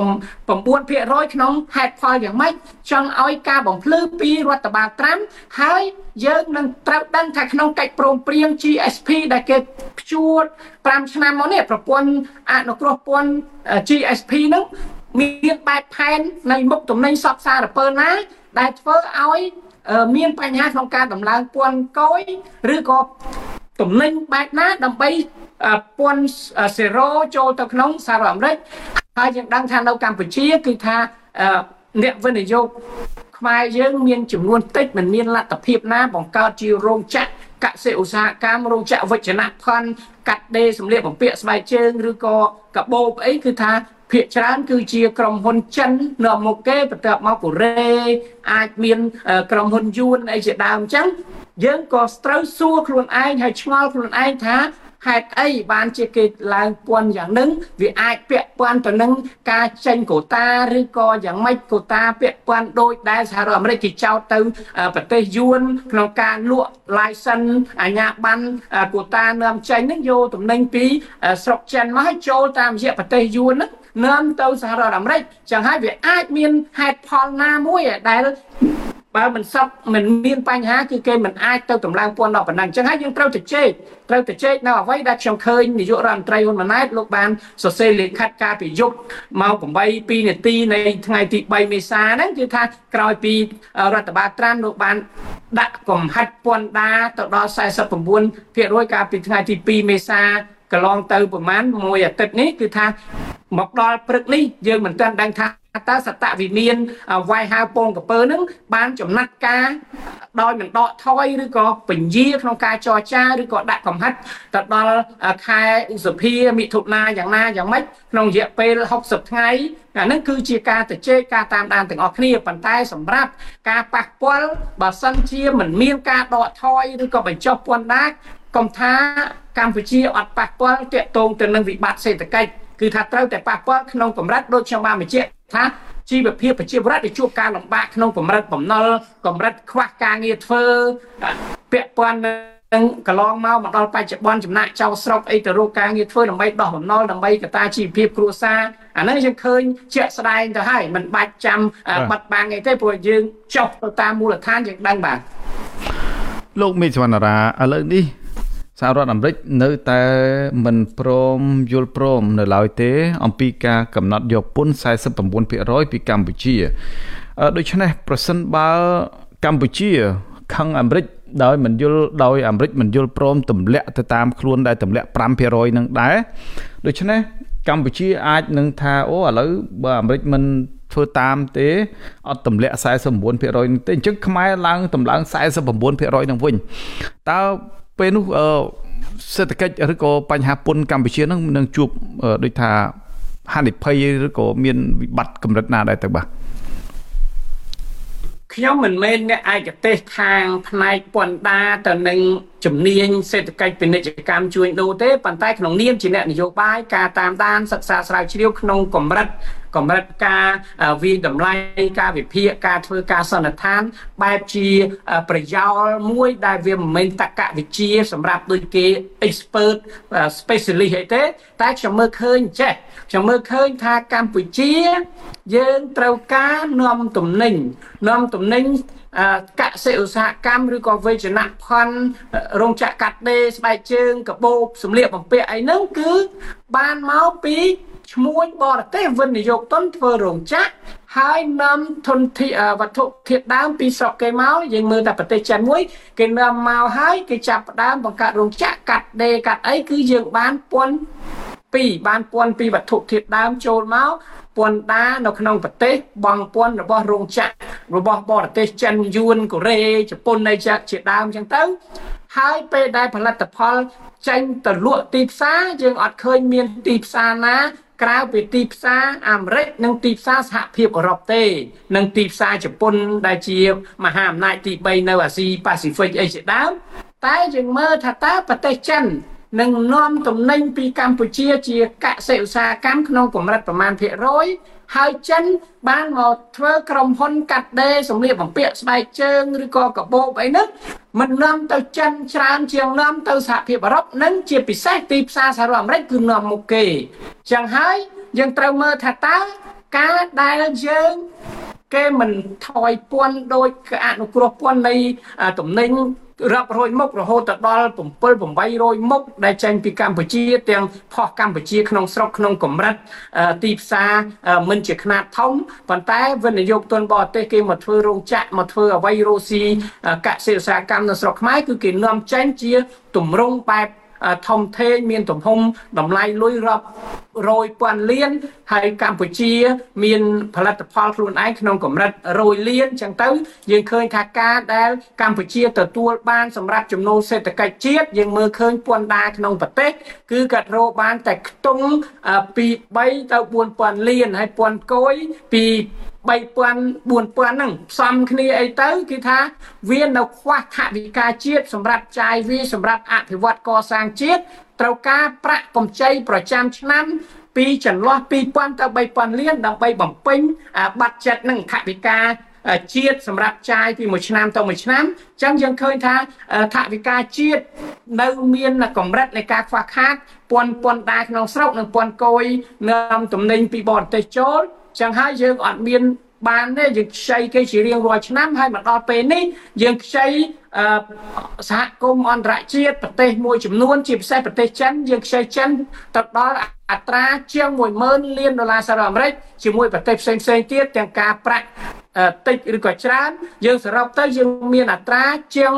49% ក្នុងហេតុផលយ៉ាងម៉េចចង់ឲ្យការបំភ្លឺពីរដ្ឋបាលត្រាំហើយយើងនឹងត្រូវដឹងថាក្នុងកិច្ចព្រមព្រៀង GSP ដែលគេព្យួរ5ឆ្នាំមកនេះប្រព័ន្ធអនុគ្រោះពន្ធ GSP ហ្នឹងមានបែបផែននៃមុខទំនិញសពសារពើណាដែលធ្វើឲ្យមានបញ្ហាក្នុងការដំឡើងពន្ធគយឬក៏ទំនិញបែបណាដើម្បីពន្ធ0ចូលទៅក្នុងសហរដ្ឋអាមេរិកហើយយើងដឹងថានៅកម្ពុជាគឺថាអ្នកវិនិយោគខ្មែរយើងមានចំនួនតិចមិនមានលទ្ធភាពណាបង្កើតជារោងចក្រកសិឧស្សាហកម្មរោងចក្រវិជ្ជាភ័ណ្ឌកាត់ដេរសម្លៀកបំពាក់ស្បែកជើងឬក៏កាបូបអីគឺថាភាគច្រើនគឺជាក្រុមហ៊ុនចិននាំមកគេបន្ទាប់មកកូរ៉េអាចមានក្រុមហ៊ុនយួនអីជាដើមអញ្ចឹងយើងក៏ត្រូវសួរខ្លួនឯងហើយឆ្ងល់ខ្លួនឯងថាហេតុអីបានជាគេឡើងពន្ធយ៉ាងហ្នឹងវាអាចពាក់ព័ន្ធទៅនឹងការចេញកូតាឬក៏យ៉ាងម៉េចកូតាពាក់ព័ន្ធដោយដែលសហរដ្ឋអាមេរិកគេចោទទៅប្រទេសយួនក្នុងការលក់ license អាជ្ញាប័ណ្ណកូតានាំចេញហ្នឹងយកតំណែងពីស្រុកចិនមកឲ្យចូលតាមរយៈប្រទេសយួនហ្នឹងនាំទៅសហរដ្ឋអាមេរិកចឹងហើយវាអាចមានហេតុផលណាមួយដែលបើមិនមានបញ្ហាគឺគេមិនអាចទៅតម្លើងពន្ធដល់ប៉ុណ្ណឹងអញ្ចឹងហើយយើងត្រូវជជែកនៅអ្វីដែលខ្ញុំឃើញនាយករដ្ឋមន្ត្រីហ៊ុនម៉ាណែតលោកបានសរសេរលិខិតការពីយប់ម៉ោង8:02នាទីនៃថ្ងៃទី3មេសាហ្នឹងគឺថាក្រោយពីរដ្ឋបាលត្រាំលោកបានដាក់កំហិតពន្ធដារទៅដល់ 49% កាលពីថ្ងៃទី2មេសាកន្លងទៅប្រហែល1អាទិត្យនេះគឺថាមកដល់ព្រឹកនេះយើងមិនទាន់ដឹងថាតើសតវិមានវាយហៅពងកពើនឹងបានចំណាត់ការដោយមិនដកថយឬក៏ពញាក្នុងការចរចាឬក៏ដាក់កំហិតទៅដល់ខែឧសភាមិថុនាយ៉ាងណាយ៉ាងម៉េចក្នុងរយៈពេល60ថ្ងៃអានឹងគឺជាការទៅជែកការតាមដានទាំងអស់គ្នាប៉ុន្តែសម្រាប់ការប៉ះពាល់បើសិនជាមិនមានការដកថយឬក៏បញ្ចុះពន្ធដារកុំថាកម្ពុជាអត់ប៉ះពាល់ទាក់ទងទៅនឹងវិបត្តិសេដ្ឋកិច្ចគឺថាត្រូវតែប៉ះពាល់ក្នុងកម្រិតដូចខ្ញុំបានបញ្ជាក់ថាជីវភាពប្រជាពលរដ្ឋដែលជួបការលំបាកក្នុងកម្រិតបំណុលកម្រិតខ្វះការងារធ្វើពាក់ព័ន្ធនឹងកន្លងមកដល់បច្ចុប្បន្នចំណាក់ចៅស្រុកអីទៅរកការងារធ្វើដើម្បីដោះបំណុលដើម្បីកតាជីវភាពគ្រួសារអានេះយើងឃើញជាក់ស្ដែងទៅហើយមិនបាច់ចាំបាត់បាំងអីទេព្រោះយើងចុះទៅតាមមូលដ្ឋានយើងដឹងបាទលោកមេឃសវណ្ណារាឥឡូវនេះសហរដ្ឋអាមេរិកនៅតែមិនព្រមយល់ព្រមនៅឡើយទេអំពីការកំណត់យកពន្ធ 49% ពីកម្ពុជាដូច្នេះប្រសិនបើកម្ពុជាខឹងអាមេរិកដោយអាមេរិកមិនយល់ព្រមទម្លាក់ទៅតាមខ្លួនដែលទម្លាក់ 5% នឹងដែរដូច្នេះកម្ពុជាអាចនឹងថាអូឥឡូវបើអាមេរិកមិនធ្វើតាមទេអត់ទម្លាក់ 49% នឹងទេអញ្ចឹងខ្មែរឡើងតម្លើង 49% នឹងវិញតើពេលនោះសេដ្ឋកិច្ចឬក៏បញ្ហាពន្ធកម្ពុជានឹងជួបដូចថាហានិភ័យឬក៏មានវិបត្តិកម្រិតណាដែរទៅបាទខ្ញុំមិនមែនអ្នកឯកទេសខាងផ្នែកពន្ធដារទៅនឹងជំនាញសេដ្ឋកិច្ចពាណិជ្ជកម្មជួញដូរទេប៉ុន្តែក្នុងនាមជាអ្នកនយោបាយការតាមដានសិក្សាស្រាវជ្រាវក្នុងកម្រិតការវិតម្លៃការវិភាគការធ្វើការសន្និដ្ឋានបែបជាប្រយោលមួយដែលវាមិនមែនតក្កវិជ្ជាសម្រាប់ដូចគេ expert specialist អីទេតែខ្ញុំមើលឃើញខ្ញុំមើលឃើញថាកម្ពុជាយើងត្រូវការនាំទំនិញកសិឧស្សាហកម្មឬក៏វេជ្ជនភ័ណ្ឌរោងចក្រកាត់ដេរស្បែកជើងកាបូបសម្លៀកបំពាក់អីហ្នឹងគឺបានមកពីឈ្មួញបរទេសវិនិយោគទុនធ្វើរោងចក្រហើយនាំធនធានវត្ថុធាតុដើមពីស្រុកគេមកយើងមើលតែប្រទេសចិនមួយគេនាំមកហើយគេចាប់ផ្ដើមបង្កើតរោងចក្រកាត់ដេរកាត់អីគឺយើងបានពន្ធពីវត្ថុធាតុដើមចូលមកពន្ធដារនៅក្នុងប្រទេសបង់ពន្ធរបស់រោងចក្ររបស់បរទេសចិនយួនកូរ៉េជប៉ុនអីជាដើមអញ្ចឹងទៅហើយពេលដែលផលិតផលចេញទៅលក់ទីផ្សារយើងអត់ឃើញមានទីផ្សារណាក្រៅពីទីផ្សារអាមេរិកនិងទីផ្សារសហភាពអឺរ៉ុបទេនិងទីផ្សារជប៉ុនដែលជាមហាអំណាចទី3នៅអាស៊ីប៉ាស៊ីហ្វិកអីជាដើមតែយើងមើលថាតើប្រទេសចិននឹងនាំទំនិញពីកម្ពុជាជាកសិឧស្សាហកម្មក្នុងកម្រិតប្រមាណភាគរយហើយចិនបានមកធ្វើក្រុមហ៊ុនកាត់ដេរសម្លៀកបំពាក់ស្បែកជើងឬក៏កាបូបអីហ្នឹងមិននាំទៅចិនច្រើនជាងនាំទៅសហភាពអឺរ៉ុបនិងជាពិសេសទីផ្សារសហរដ្ឋអាមេរិកគឺនាំមុខគេចឹងហើយយើងត្រូវមើលថាតើការដែលយើងគេមិនថយពន្ធដោយអនុគ្រោះពន្ធនៃទំនិញរាប់រយមុខរហូតដល់7-800មុខដែលចេញពីកម្ពុជាទាំងផុសកម្ពុជាក្នុងស្រុកក្នុងកម្រិតទីផ្សារមិនជាខ្នាតធំប៉ុន្តែវិនិយោគទុនបរទេសគេមកធ្វើរោងចក្រមកធ្វើអ្វីរស់ស៊ីកសិឧស្សាហកម្មនៅស្រុកខ្មែរគឺគេនាំចេញជាទម្រង់បែបធំធេងមានទំហំតម្លៃលុយរាប់រយពាន់លានហើយកម្ពុជាមានផលិតផលខ្លួនឯងក្នុងកម្រិតរយលានចឹងទៅយើងឃើញថាការដែលកម្ពុជាទទួលបានសម្រាប់ចំណូលសេដ្ឋកិច្ចជាតិយើងមើលឃើញពន្ធដារក្នុងប្រទេសគឺកាត់រកបានតែខ្ទង់ពី3ទៅ4,000លានហើយពន្ធគយពី3,000-4,000ហ្នឹងផ្សំគ្នាអីទៅគឺថាវានៅខ្វះថវិកាជាតិសម្រាប់ចាយវាសម្រាប់អភិវឌ្ឍកសាងជាតិត្រូវការប្រាក់កម្ចីប្រចាំឆ្នាំពីចន្លោះ 2,000 ទៅ 3,000 លានដើម្បីបំពេញបាត់ចិត្តនឹងថវិកាជាតិសម្រាប់ចាយពីមួយឆ្នាំទៅមួយឆ្នាំអញ្ចឹងយើងឃើញថាថវិកាជាតិនៅមានកម្រិតនៃការខ្វះខាតពន្ធដារក្នុងស្រុកនិងពន្ធគយនាំទំនិញពីបរទេសចូលចឹងហើយយើងអត់មានបានទេយើងខ្ចីគេជារៀងរាល់ឆ្នាំហើយមកដល់ពេលនេះយើងខ្ចីសហគមន៍អន្តរជាតិប្រទេសមួយចំនួនជាពិសេសប្រទេសចិនយើងខ្ចីចិនទៅដល់អត្រាជាង $10,000 លានសហរដ្ឋអាមេរិកជាមួយប្រទេសផ្សេងទៀតទាំងការប្រាក់តិចឬក៏ច្រើនយើងសរុបទៅយើងមានអត្រាជាង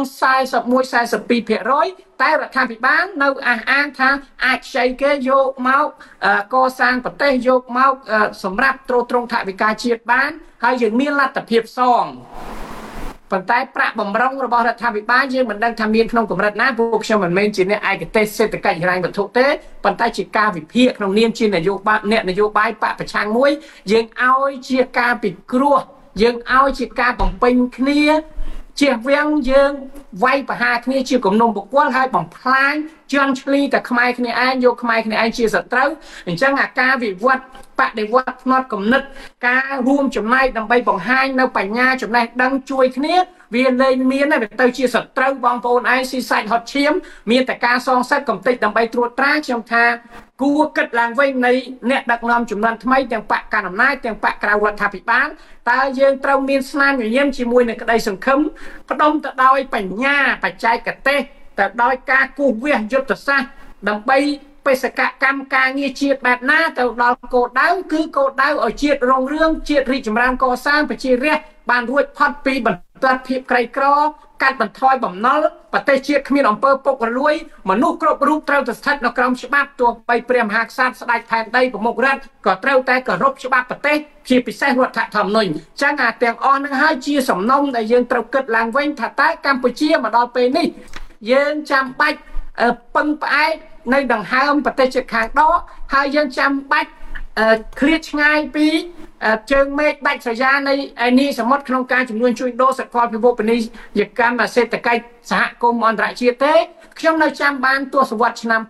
41-42%តែរដ្ឋាភិបាលនៅអះអាងថាអាចខ្ចីគេយកមកកសាងប្រទេសយកមកសម្រាប់ទ្រទ្រង់ថវិកាជាតិបានហើយយើងមានលទ្ធភាពសងប៉ុន្តែប្រាក់បំរុងរបស់រដ្ឋាភិបាលយើងមិនដឹងថាមានក្នុងកម្រិតណាពួកខ្ញុំមិនមែនជាអ្នកឯកទេសសេដ្ឋកិច្ចហិរញ្ញវត្ថុទេប៉ុន្តែជាការវិភាគក្នុងនាមជានយោបាយអ្នកនយោបាយបកប្រឆាំងមួយយើងឲ្យជាការពិគ្រោះយើងឲ្យជាការបំពេញគ្នាជៀសវាងយើងវាយប្រហារគ្នាជាគំនុំបុគ្គលហើយបំផ្លាញជន់ឈ្លីតែខ្មែរគ្នាឯងយកខ្មែរគ្នាឯងជាសត្រូវអញ្ចឹងអាការវិវត្តបដិវត្តផ្នត់គំនិតការរួមចំណែកដើម្បីបង្ហាញនៅបញ្ញាចំណេះដឹងជួយគ្នាវាលែងមានហើយវាទៅជាសត្រូវបងប្អូនឯងស៊ីសាច់ហត់ឈាមមានតែការសងសឹកកំតិចដើម្បីត្រួតត្រាខ្ញុំថាគួរគិតឡើងវិញនៃអ្នកដឹកនាំជំនាន់ថ្មីទាំងបកកណ្ដាលអំណាចទាំងបកក្រៅរដ្ឋាភិបាលតើយើងត្រូវមានស្នាមញញឹមជាមួយនឹងក្តីសង្ឃឹមផ្ដុំទៅដោយបញ្ញាបច្ចេកទេសទៅដោយការគូសវាសយុទ្ធសាស្ត្រដើម្បីបេសកកម្មការងារជាតិបែបណាទៅដល់គោលដៅគឺគោលដៅឲ្យជាតិរុងរឿងជាតិរីកចម្រើនកសាងប្រជារាស្ត្របានរួចផុតពីបន្ទាត់ភាពក្រីក្រកាត់បន្ថយបំណុលប្រទេសជាតិគ្មានអំពើពុករលួយមនុស្សគ្រប់រូបត្រូវតែស្ថិតនៅក្រោមច្បាប់ទោះបីព្រះមហាក្សត្រស្ដេចផែនដីប្រមុខរដ្ឋក៏ត្រូវតែគោរពច្បាប់ប្រទេសជាពិសេសរដ្ឋធម្មនុញ្ញអញ្ចឹងអាទាំងអស់នឹងហើយជាសំណុំដែលយើងត្រូវគិតឡើងវិញថាតើកម្ពុជាមកដល់ពេលនេះយើងចាំបាច់ពឹងផ្អែកនៅដង្ហើមប្រទេសជិតខាងដកហើយយើងចាំបាច់ឃ្លាតឆ្ងាយពីជើងមេឃដាច់ស្រយាលនៃឯនីសមុទ្រក្នុងការជំនួញជួញដូរសកលពិភពពាណិជ្ជកម្មសេដ្ឋកិច្ចសហគមន៍អន្តរជាតិទេខ្ញុំនៅចាំបានទសវត្សរ៍ឆ្នាំ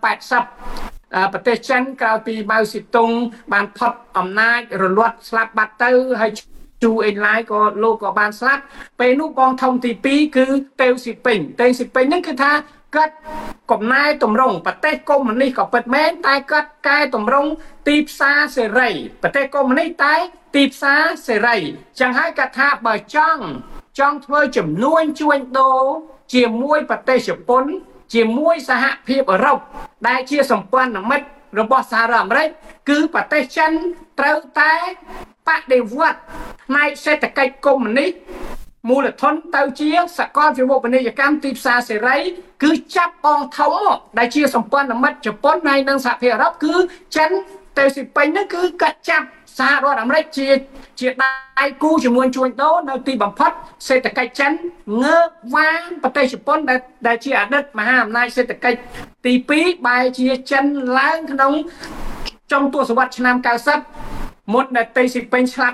80ប្រទេសចិនក្រោយពីម៉ៅស៊ីតុងបានផុតអំណាចរលត់ស្លាប់បាត់ទៅហើយជូអេនឡាយក៏លោកក៏បានស្លាប់ពេលនោះបងធំទី2គឺតេវស៊ីពេញហ្នឹងគឺថាគាត់កំណែតម្រង់ប្រទេសកុម្មុយនីសក៏ពិតមែនតែគាត់កែតម្រង់ទីផ្សារសេរីប្រទេសកុម្មុយនីសតែទីផ្សារសេរីចឹងហើយគាត់ថាបើចង់ធ្វើចំនួនជួញដូរជាមួយប្រទេសជប៉ុនជាមួយសហភាពអឺរ៉ុបដែលជាសម្ព័ន្ធមិត្តរបស់សហរដ្ឋអាមេរិកគឺប្រទេសចិនត្រូវតែបដិវត្តផ្នែកសេដ្ឋកិច្ចកុម្មុយនីសមូលធនទៅជាសកលវិវត្តនីយកម្មទីផ្សារសេរីគឺចាប់បងធំដែលជាសម្ព័ន្ធមិត្តជប៉ុនហើយនិងសហភាពអឺរ៉ុបគឺចិនទៅស៊ីពេញហ្នឹងគឺកាត់ចាប់សហរដ្ឋអាមេរិកជាដៃគូជាមួយជួញដូរនៅទីបំផុតសេដ្ឋកិច្ចចិនងើបវាងប្រទេសជប៉ុនដែលជាអតីតមហាអំណាចសេដ្ឋកិច្ចទី2បែរជាចិនឡើងក្នុងចុងទសវត្សរ៍ឆ្នាំ90មុនដែលតេស៊ីពេញស្លាប់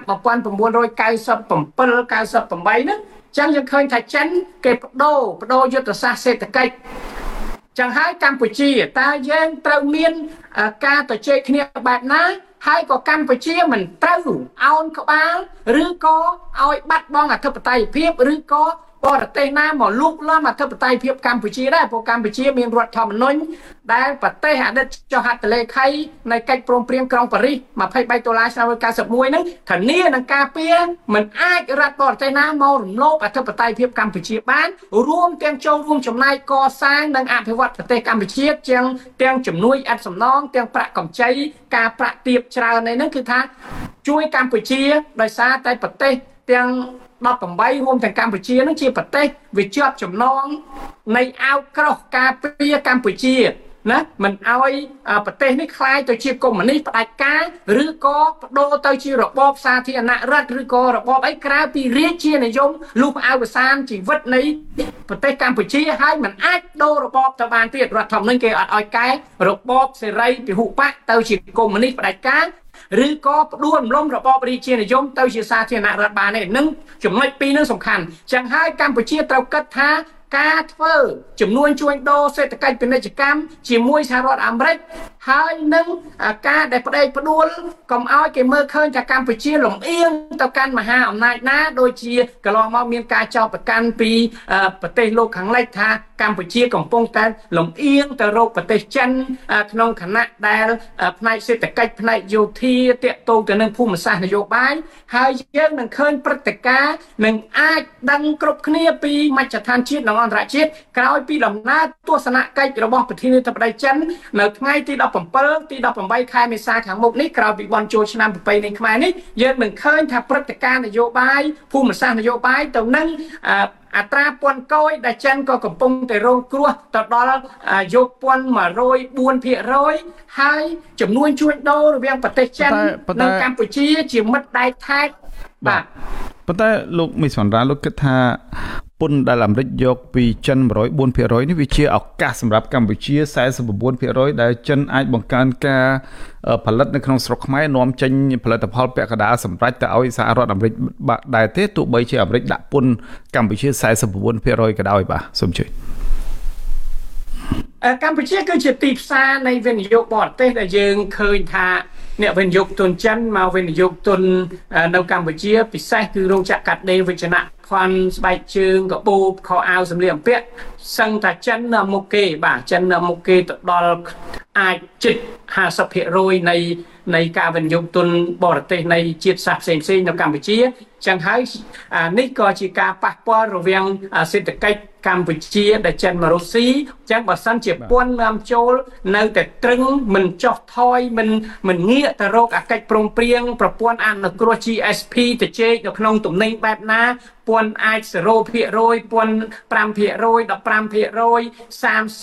1997 98ហ្នឹងចឹងយើងឃើញថាចិនគេបដូរយុទ្ធសាស្ត្រសេដ្ឋកិច្ចចឹងហើយកម្ពុជាតើយើងត្រូវមានការទៅជែកគ្នាបែបណាហើយក៏កម្ពុជាមិនត្រូវអោនក្បាលឬក៏ឲ្យបាត់បង់អធិបតេយ្យភាពឬក៏បរទេសណាមកលូកលាំអធិបតេយ្យភាពកម្ពុជាដែរព្រោះកម្ពុជាមានរដ្ឋធម្មនុញ្ញដែលប្រទេសអតីតចុះហត្ថលេខីនៃកិច្ចព្រមព្រៀងក្រុងប៉ារីស$23ឆ្នាំ1991ហ្នឹងធានានឹងការពារមិនអាចរដ្ឋបរទេសណាមករំលោភអធិបតេយ្យភាពកម្ពុជាបានរួមទាំងចូលរួមចំណែកកសាងនិងអភិវឌ្ឍប្រទេសកម្ពុជាទាំងជំនួយឥតសំណងទាំងប្រាក់កម្ចីការប្រាក់ទាបច្រើនហ្នឹងគឺថាជួយកម្ពុជាដោយសារតែប្រទេសទាំង18រួមទាំងកម្ពុជានឹងជាប្រទេសវាជាប់ចំណងនៃអាវក្រោះការពារកម្ពុជាណាមិនឲ្យប្រទេសនេះคล้ายទៅជាកុម្មុយនីសផ្ដាច់ការឬក៏បដូរទៅជារបបសាធារណរដ្ឋឬក៏របបអីក្រៅពីរាជានិយមលុះអវសានជីវិតនៃប្រទេសកម្ពុជាហើយមិនអាចដូររបបទៅបានទៀតរដ្ឋធម្មនុញ្ញគេអត់ឲ្យកែរបបសេរីពហុបកទៅជាកុម្មុយនីសផ្ដាច់ការឬក៏ផ្ដួលរំលំរបបរាជានិយមទៅជាសាធារណរដ្ឋបានទេនឹងចំណុចពីរនឹងសំខាន់ចឹងហើយកម្ពុជាត្រូវគិតថាការធ្វើចំនួនជួញដូរសេដ្ឋកិច្ចពាណិជ្ជកម្មជាមួយសហរដ្ឋអាមេរិកហើយនឹងការដែលផ្ដេកផ្ដួលកុំឲ្យគេមើលឃើញថាកម្ពុជាលំអៀងទៅកាន់មហាអំណាចណាដូចជាកន្លងមកមានការចោទប្រកាន់ពីប្រទេសលោកខាងលិចថាកម្ពុជាកំពុងតែលំអៀងទៅរកប្រទេសចិនក្នុងគណៈដែលផ្នែកសេដ្ឋកិច្ចផ្នែកយោធាតាក់ទងទៅនឹងភូមិសាស្ត្រនយោបាយហើយយើងនឹងឃើញព្រឹត្តិការណ៍នឹងអាចដឹងគ្រប់គ្នាពីមជ្ឈដ្ឋានជាតិនិងអន្តរជាតិក្រោយពីដំណើរទស្សនកិច្ចរបស់ប្រធានាធិបតីចិននៅថ្ងៃទី17ទី18ខែមេសាខាងមុខនេះក្រោយពីបន់ជោឆ្នាំប្រពៃណីខ្មែរនេះយើងនឹងឃើញថាព្រឹត្តិការណ៍នយោបាយភូមិសាស្ត្រនយោបាយទៅនឹងអត្រាពន្ធគយដែលចិនក៏កំពុងតែរងគ្រោះទៅដល់យកពន្ធ104%ហើយចំនួនជួញដូររវាងប្រទេសចិននិងកម្ពុជាជាមិត្តដៃថែបបាទប៉ុន្តែលោកមីសវណ្ណរាលោកគិតថាពន្ធដែលអាមេរិកយកពីចិន 104% នេះវាជាឱកាសសម្រាប់កម្ពុជា 49% ដែលចិនអាចបង្កើនការផលិតនៅក្នុងស្រុកខ្មែរនាំចេញផលិតផលពាក់កណ្ដាលសម្រាប់ទៅឲ្យសហរដ្ឋអាមេរិកដែរទេទោះបីជាអាមេរិកដាក់ពន្ធកម្ពុជា 49% ក៏ដោយបាទសូមជួយកម្ពុជាគឺជាទីផ្សារនៃវិនិយោគបរទេសដែលយើងឃើញថាអ្នកវិនិយោគទុនចិនមកវិនិយោគទុននៅកម្ពុជាពិសេសគឺរោងចក្រកាត់ដេរវិជ្ជាភ័ណ្ឌស្បែកជើងកាបូបខោអាវសម្លៀកបំពាក់សឹងថាចិននៅមុខគេបាទចិននៅមុខគេទៅដល់អាចជិត 50% នៃការវិនិយោគទុនបរទេសនៃជាតិសាសន៍ផ្សេងៗនៅកម្ពុជាចឹងហើយនេះក៏ជាការប៉ះពាល់រវាងសេដ្ឋកិច្ចកម្ពុជាដែលចិនមករុស្ស៊ីចឹងបើសិនជាពន្ធនាំចូលនៅតែត្រឹងមិនចុះថយមិនងាកទៅរកអកិច្ចព្រមព្រៀងប្រព័ន្ធអនុគ្រោះ GSP ទៅជែកនៅក្នុងទំនិញបែបណាពន្ធអាច 0% ពន្ធ 5% 15%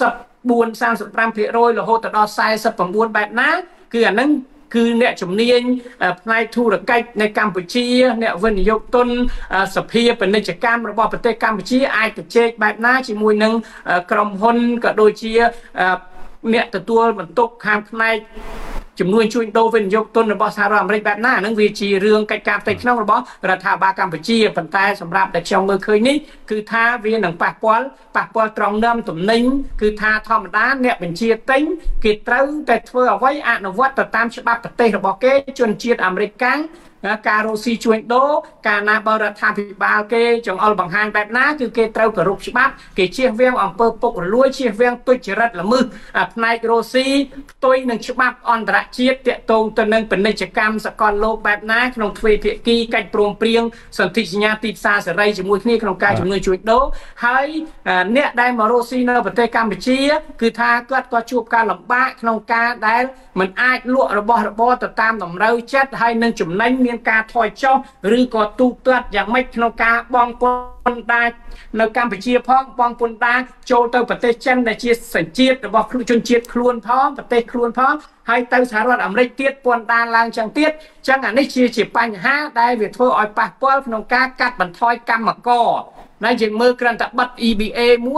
34-35% រហូតដល់ 49% បែបណាគឺអានឹងគឺអ្នកជំនាញផ្នែកធុរកិច្ចនៅកម្ពុជាអ្នកវិនិយោគទុនសភាពាណិជ្ជកម្មរបស់ប្រទេសកម្ពុជាអាចទៅជែកបែបណាជាមួយនឹងក្រុមហ៊ុនក៏ដូចជាអ្នកទទួលបន្ទុកខាងផ្នែកចំនួនជួញដូរវិនិយោគទុនរបស់សហរដ្ឋអាមេរិកបែបណាហ្នឹងវាជារឿងកិច្ចការផ្ទៃក្នុងរបស់រដ្ឋាភិបាលកម្ពុជាប៉ុន្តែសម្រាប់តែខ្ញុំមើលឃើញនេះគឺថាវានឹងប៉ះពាល់ត្រង់ដើមទំនិញគឺថាធម្មតាអ្នកបញ្ជាទិញគេត្រូវតែធ្វើអ្វីអនុវត្តទៅតាមច្បាប់ប្រទេសរបស់គេជនជាតិអាមេរិកកាំងការរកស៊ីជួញដូរការណាបើរដ្ឋាភិបាលគេចង្អុលបង្ហាញបែបណាគឺគេត្រូវគោរពច្បាប់គេជៀសវាងអំពើពុករលួយជៀសវាងទុច្ចរិតល្មើសផ្នែករកស៊ីផ្ទុយនឹងច្បាប់អន្តរជាតិទាក់ទងទៅនឹងពាណិជ្ជកម្មសកលលោកបែបណាក្នុងទ្វេភាគីកិច្ចព្រមព្រៀងសន្ធិសញ្ញាទីផ្សារសេរីជាមួយគ្នាក្នុងការជំនួយជួញដូរហើយអ្នកដែលមករកស៊ីនៅប្រទេសកម្ពុជាគឺថាគាត់ក៏ជួបការលំបាកក្នុងការដែលមិនអាចលក់របស់របរទៅតាមតម្រូវចិត្តហើយនឹងចំណេញមានការថយចុះឬក៏ទូទាត់យ៉ាងម៉េចក្នុងការបង់ពន្ធដារនៅកម្ពុជាផងបង់ពន្ធដារចូលទៅប្រទេសចិនដែលជាសញ្ជាតិរបស់ជនជាតិខ្លួនផងប្រទេសខ្លួនផងហើយទៅសហរដ្ឋអាមេរិកទៀតពន្ធដារឡើងចឹងទៀតចឹងអានេះជាបញ្ហាដែលវាធ្វើឲ្យប៉ះពាល់ក្នុងការកាត់បន្ថយកម្មករណាយើងមើលគ្រាន់តែបិទ EBA មួយ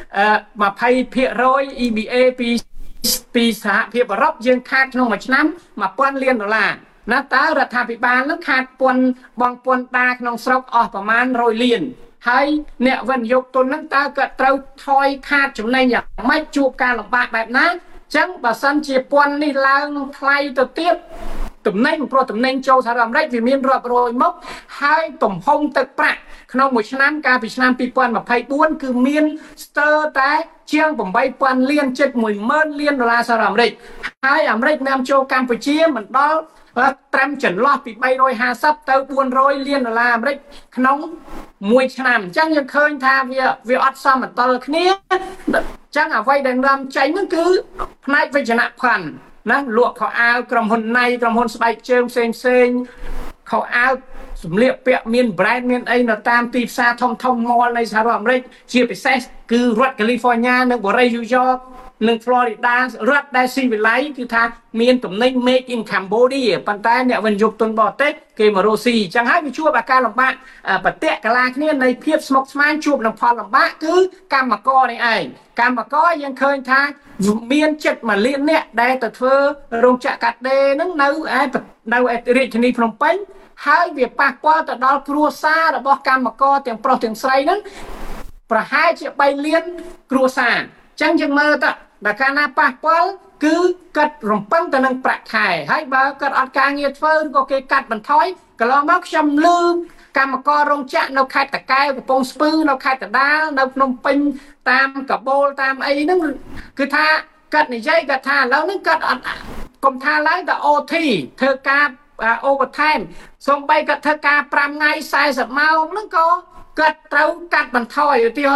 20% EBA ពីសហភាពអឺរ៉ុបយើងខាតក្នុងមួយឆ្នាំ$1000 លានណាតើរដ្ឋាភិបាលនឹងខាតពន្ធបង់ពន្ធដារក្នុងស្រុកអស់ប្រមាណ100លានហើយអ្នកវិនិយោគទុននឹងតើគាត់ត្រូវថយខាតចំណេញយ៉ាងម៉េចជួបការលំបាកបែបណាចឹងបើសិនជាពន្ធនេះឡើងថ្លៃទៅទៀតតំណែងព្រោះតំណែងចូលសហរដ្ឋអាមេរិកវាមានរាប់រយមុខហើយទំហំទឹកប្រាក់ក្នុងមួយឆ្នាំកាលពីឆ្នាំ2024គឺមានស្ទើរតែជាង$8000 លានជិត$10000 លានសហរដ្ឋអាមេរិកហើយអាមេរិកនាំចូលកម្ពុជាមិនដល់ត្រឹមចន្លោះពី350ទៅ400 លាន$អាមេរិកក្នុងមួយឆ្នាំអញ្ចឹងយើងឃើញថាវាអត់សមតុល្យគ្នាអញ្ចឹងអ្វីដែលនាំចេញហ្នឹងគឺផ្នែកវិជ្ជាភ័ណ្ឌណាលក់ខោអាវក្រុមហ៊ុនណៃក្រុមហ៊ុនស្បែកជើងផ្សេងខោអាវសម្លៀកពាក់មាន brand មានអីនៅតាមទីផ្សារធំmall នៃសហរដ្ឋអាមេរិកជាពិសេសគឺរដ្ឋ California និងបូរី New York និង Florida រដ្ឋដែលស៊ីវិល័យគឺថាមានទំនិញ made in Cambodia ប៉ុន្តែអ្នកវិនិយោគទុនបរទេសគេមករកស៊ីអញ្ចឹងហើយវាជួបអាការលំបាកប្រតិកលាគ្នានៃភាពស្មុគស្មាញជួបនឹងផលលំបាកគឺកម្មករនេះឯងកម្មករយើងឃើញថាមានចិត្ត1លាននាក់ដែលទៅធ្វើរោងចក្រកាត់ដេរហ្នឹងនៅរាជធានីភ្នំពេញហើយវាប៉ះពាល់ទៅដល់គ្រួសាររបស់កម្មករទាំងប្រុសទាំងស្រីហ្នឹងប្រហែលជា3លានគ្រួសារអញ្ចឹងយើងមើលទៅដល់កាលណាប៉ះពាល់គឺកាត់រំពឹងទៅនឹងប្រាក់ខែហើយបើគាត់អត់ការងារធ្វើឬក៏គេកាត់បន្ថយកន្លងមកខ្ញុំលើកកម្មកររោងចក្រនៅខេត្តតាកែវកំពង់ស្ពឺនៅខេត្តកណ្ដាលនៅភ្នំពេញតាមកាបូលតាមអីហ្នឹងគឺថាគាត់និយាយគាត់ថាឥឡូវហ្នឹងគាត់អត់កុំថាឡើងតែ OT ធ្វើការ overtime សូម្បីគាត់ធ្វើការ5ថ្ងៃ40ម៉ោងហ្នឹងក៏គាត់ត្រូវកាត់បន្ថយឧទាហរណ៍ថា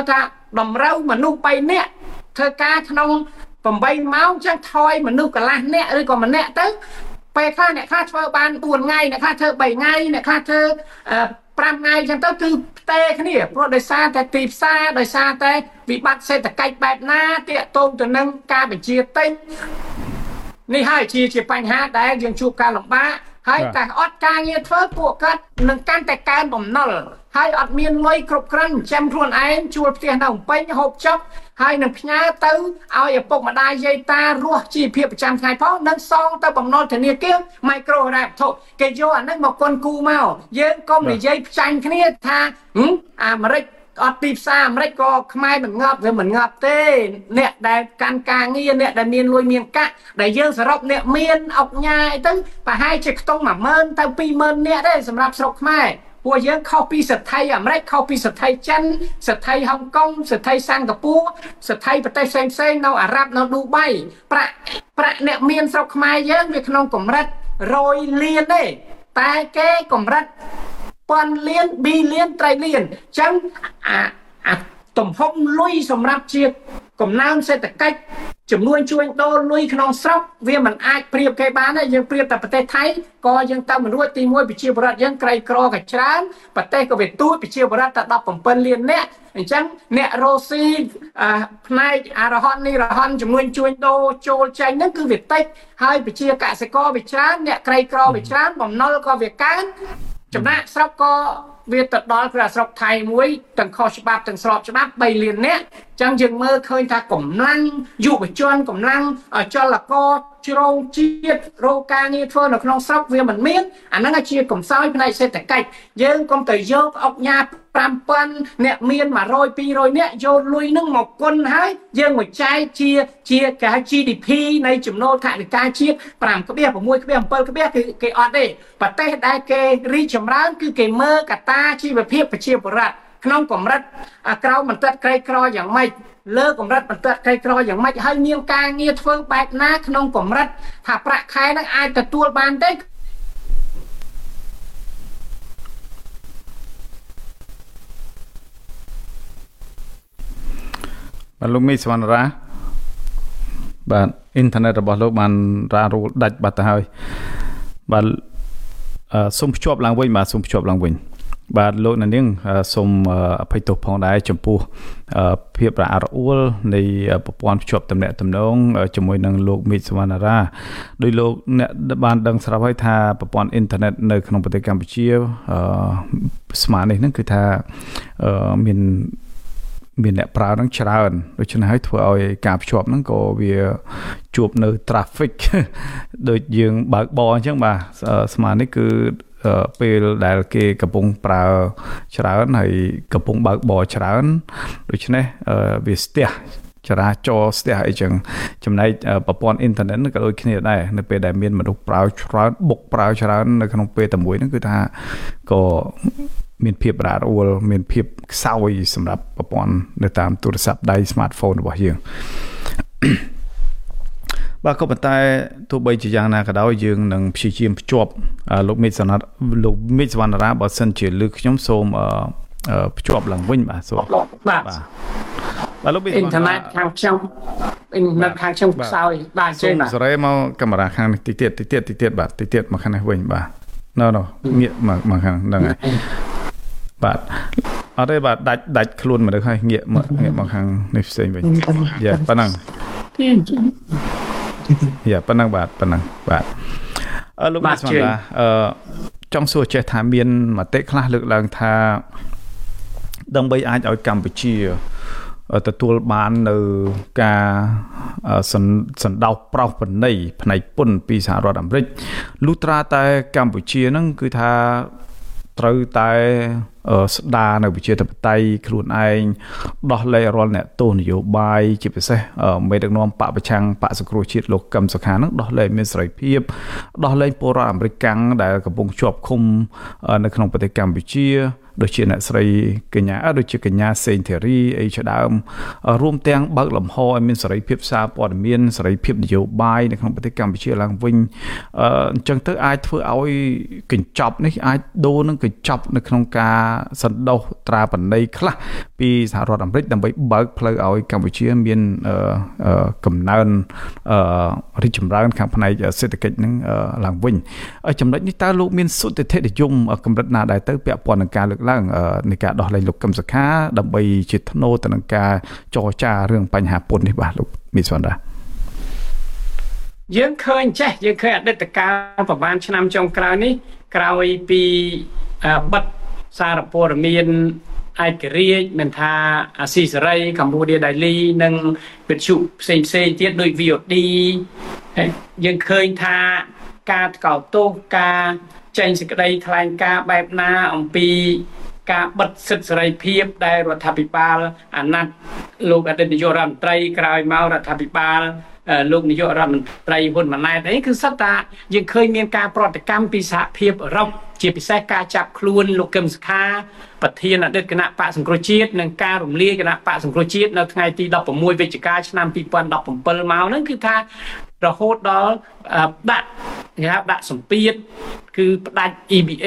តម្រូវមនុស្ស3នាក់ធ្វើការក្នុង8ម៉ោងចឹងថយមនុស្សកន្លះនាក់ឬក៏ម្នាក់ទៅពេលខ្លះអ្នកខ្លះធ្វើបាន4ថ្ងៃអ្នកខ្លះធ្វើ3ថ្ងៃអ្នកខ្លះធ្វើ5ថ្ងៃចឹងទៅគឺផ្ទេរគ្នាព្រោះដោយសារតែទីផ្សារដោយសារតែវិបត្តិសេដ្ឋកិច្ចបែបណាទាក់ទងទៅនឹងការបញ្ជាទិញនេះហើយជាបញ្ហាដែលយើងជួបការលំបាកហើយតែអត់ការងារធ្វើពួកគាត់នឹងកាន់តែកើនបំណុលហើយអត់មានលុយគ្រប់គ្រាន់ចាំខ្លួនឯងជួលផ្ទះនៅភ្នំពេញហូបចុកហើយនឹងផ្ញើទៅឲ្យឪពុកម្ដាយយាយតារស់ជីវភាពប្រចាំថ្ងៃផងនិងសងទៅបំណុលធនាគារមីក្រូហិរញ្ញវត្ថុគេយកអានេះមកគន់គូមកយើងកុំនិយាយផ្ចាញ់គ្នាថាអាមេរិកអត់ទីផ្សារអាមេរិកក៏ខ្មែរមិនងាប់ឬមិនងាប់ទេអ្នកដែលកាន់ការងារអ្នកដែលមានលុយមានកាក់ដែលយើងសរុបអ្នកមានអុកញ៉ាអីទៅប្រហែលជាខ្ទង់10000ទៅ20000នាក់ទេសម្រាប់ស្រុកខ្មែរពួកយើងខុសពីសិទ្ធិអាមេរិកខុសពីសិទ្ធិចិនសិទ្ធិហុងកុងសិទ្ធិសិង្ហបុរីសិទ្ធិប្រទេសផ្សេងនៅអារ៉ាប់នៅឌូបៃប្រាក់អ្នកមានស្រុកខ្មែរយើងវាក្នុងកម្រិត100លានទេតែគេកម្រិត1000លាន2លាន3លានអញ្ចឹងអាទំហំលុយសម្រាប់ជាកំណើនសេដ្ឋកិច្ចចំនួនជួញដូរលុយក្នុងស្រុកវាមិនអាចប្រៀបគេបានទេយើងប្រៀបតែប្រទេសថៃក៏យើងទៅមិនរួចទី1ប្រជាពលរដ្ឋយើងក្រីក្រក៏ច្រើនប្រទេសក៏វាទូចប្រជាពលរដ្ឋតែ17លាននាក់អញ្ចឹងអ្នករស់ស៊ីផ្នែកអរហន្តនេះរហន្តចំនួនជួញដូរចូលចេញហ្នឹងគឺវាតិចហើយប្រជាកសិករវាច្រើនអ្នកក្រីក្រវាច្រើនបំណុលក៏វាកើនចំណាក់ស្រុកក៏វាទៅដល់គឺស្រុកថៃមួយទាំងខុសច្បាប់ទាំងស្របច្បាប់3លាននាក់អញ្ចឹងយើងមើលឃើញថាកម្លាំងយុវជនកម្លាំងចលករជ្រោងជាតិរកការងារធ្វើនៅក្នុងស្រុកវាមិនមានអាហ្នឹងជាកំសោយផ្នែកសេដ្ឋកិច្ចយើងកុំទៅយកអុកញ៉ា5000អ្នកមាន100 200នាក់យកលុយហ្នឹងមកគុណហើយយើងមកចែកជាគេហៅ GDP នៃចំណូលថវិកាជាតិ5.6.7គឺគេអត់ទេប្រទេសដែលគេរីកចម្រើនគឺគេមើលកត្តាជីវភាពប្រជាពលរដ្ឋក្នុងកម្រិតក្រៅបន្ទាត់ក្រីក្រយ៉ាងម៉េចលើកម្រិតបន្ទាត់ក្រីក្រយ៉ាងម៉េចហើយមានការងារធ្វើបែបណាក្នុងកម្រិតថាប្រាក់ខែនឹងអាចទទួលបានទេបាទលោកមីសវណ្ណរាបាទអ៊ីនធឺណិតរបស់លោកបានរ៉ារូលដាច់បាត់ទៅហើយបាទសូមភ្ជាប់ឡើងវិញបាទសូមភ្ជាប់ឡើងវិញបាទលោកនាងសូមអភ័យទោសផងដែរចំពោះភាពរអាក់រអួលនៃប្រព័ន្ធភ្ជាប់ទំនាក់ទំនងជាមួយនឹងលោកមីសវណ្ណរាដោយលោកអ្នកបានដឹងស្រាប់ហើយថាប្រព័ន្ធអ៊ីនធឺណិតនៅក្នុងប្រទេសកម្ពុជាស្មើនេះហ្នឹងគឺថាមានអ្នកប្រើនឹងច្រើនដូច្នេះហើយធ្វើឲ្យការភ្ជាប់ហ្នឹងក៏វាជួបនៅ traffic ដូចយើងបើកបរអញ្ចឹងបាទស្មើនេះគឺពេលដែលគេកំពុងប្រើច្រើនហើយកំពុងបើកបរច្រើនដូច្នេះវាស្ទះចរាចរណ៍ស្ទះអីចឹងចំណែកប្រព័ន្ធអ៊ីនធឺណិតក៏ដូចគ្នាដែរនៅពេលដែលមានមនុស្សប្រើច្រើនបុកប្រើច្រើននៅក្នុងពេលតែមួយហ្នឹងគឺថាក៏មានភាពរ៉ាក់រអួលមានភាពខ្សោយសម្រាប់ប្រព័ន្ធនៅតាមទូរស័ព្ទដៃ smartphone របស់យើងបាទក៏ប៉ុន្តែទោះបីជាយ៉ាងណាក៏ដោយយើងនឹងព្យាយាមភ្ជាប់លោកមីសវណ្ណរាបើសិនជាលើកខ្ញុំសូមភ្ជាប់ឡើងវិញបាទសូមបាទលោកមីអ៊ីនធឺណិតខាងខ្ញុំអ៊ីនធឺណិតខាងខ្ញុំខ្សោយបាទជឿណាសេរីមកកាមេរ៉ាខាងនេះតិចទៀតបាទតិចទៀតមកខាងនេះវិញបាទណូងាកមកខាងហ្នឹងហើយបាទអត់ទេបាទដាច់ខ្លួនមកទៅហើយងាកមកខាងនេះផ្សេងវិញយ៉ាប៉ុណ្ណឹងយ៉ាប៉ុណ្ណឹងបាទប៉ុណ្ណឹងបាទលោកមីសវណ្ណរាចង់សួរចេះថាមានមតិខ្លះលើកឡើងថាដើម្បីអាចឲ្យកម្ពុជាទទួលបាននៅការសណ្ដោសប្រោសប្រណីផ្នែកពន្ធពីសហរដ្ឋអាមេរិកលុះត្រាតែកម្ពុជាហ្នឹងគឺថាត្រូវតែស្ដារនៅប្រជាធិបតេយ្យខ្លួនឯងដោះលែងរាល់អ្នកទោសនយោបាយជាពិសេសមេដឹកនាំបកប្រឆាំងបកសង្គ្រោះជាតិលោកកឹមសុខានឹងដោះលែងមានសេរីភាពដោះលែងពលរដ្ឋអាមេរិកកាំងដែលកំពុងជាប់ឃុំនៅក្នុងប្រទេសកម្ពុជាដូចជាអ្នកស្រីកញ្ញាដូចជាកញ្ញាសេងធារីអីជាដើមរួមទាំងបើកលំហឲ្យមានសេរីភាពសារព័ត៌មានសេរីភាពនយោបាយនៅក្នុងប្រទេសកម្ពុជាឡើងវិញអញ្ចឹងទៅអាចធ្វើឲ្យកញ្ចប់នេះអាចដូរនឹងកញ្ចប់នៅក្នុងការសណ្ដោសត្រាបណ្ណីខ្លះពីសហរដ្ឋអាមេរិកដើម្បីបើកផ្លូវឲ្យកម្ពុជាមានកំណើនរីកចម្រើនខាងផ្នែកសេដ្ឋកិច្ចនឹងឡើងវិញចំណុចនេះតើលោកមានសុទ្ធិដ្ឋិនិយមកម្រិតណាដែរទៅពាក់ព័ន្ធនឹងការលើកឡើងនៃការដោះលែងលោកកឹមសុខាដើម្បីជាថ្នូរទៅនឹងការចរចារឿងបញ្ហាពន្ធនេះបាទលោកមីសវណ្ណរាយើងឃើញយើងឃើញអតីតកាលប្រហែលឆ្នាំចុងក្រោយនេះក្រោយពីបិទសារព័ត៌មានឯករាជ្យមិនថាអាស៊ីសេរីកម្ពុជាដៃលីនិងវិទ្យុផ្សេងទៀតដូច VOD យើងឃើញថាការថ្កោលទោសការចេញសេចក្តីថ្លែងការណ៍បែបណាអំពីការបិទសិទ្ធិសេរីភាពដែលរដ្ឋាភិបាលអាណត្តិលោកអតីតនាយករដ្ឋមន្ត្រីក្រោយមករដ្ឋាភិបាលលោកនាយករដ្ឋមន្ត្រីហ៊ុនម៉ាណែតអីគឺសិតតាយើងឃើញមានការប្រតិកម្មពីសហភាពអឺរ៉ុបជាពិសេសការចាប់ខ្លួនលោកកឹមសុខាប្រធានអតីតគណៈបកសង្គ្រោះជាតិនិងការរំលាយគណៈបកសង្គ្រោះជាតិនៅថ្ងៃទី16វិច្ឆិកាឆ្នាំ2017មកហ្នឹងគឺថារហូតដល់ដាក់សម្ពាធគឺផ្ដាច់ EBA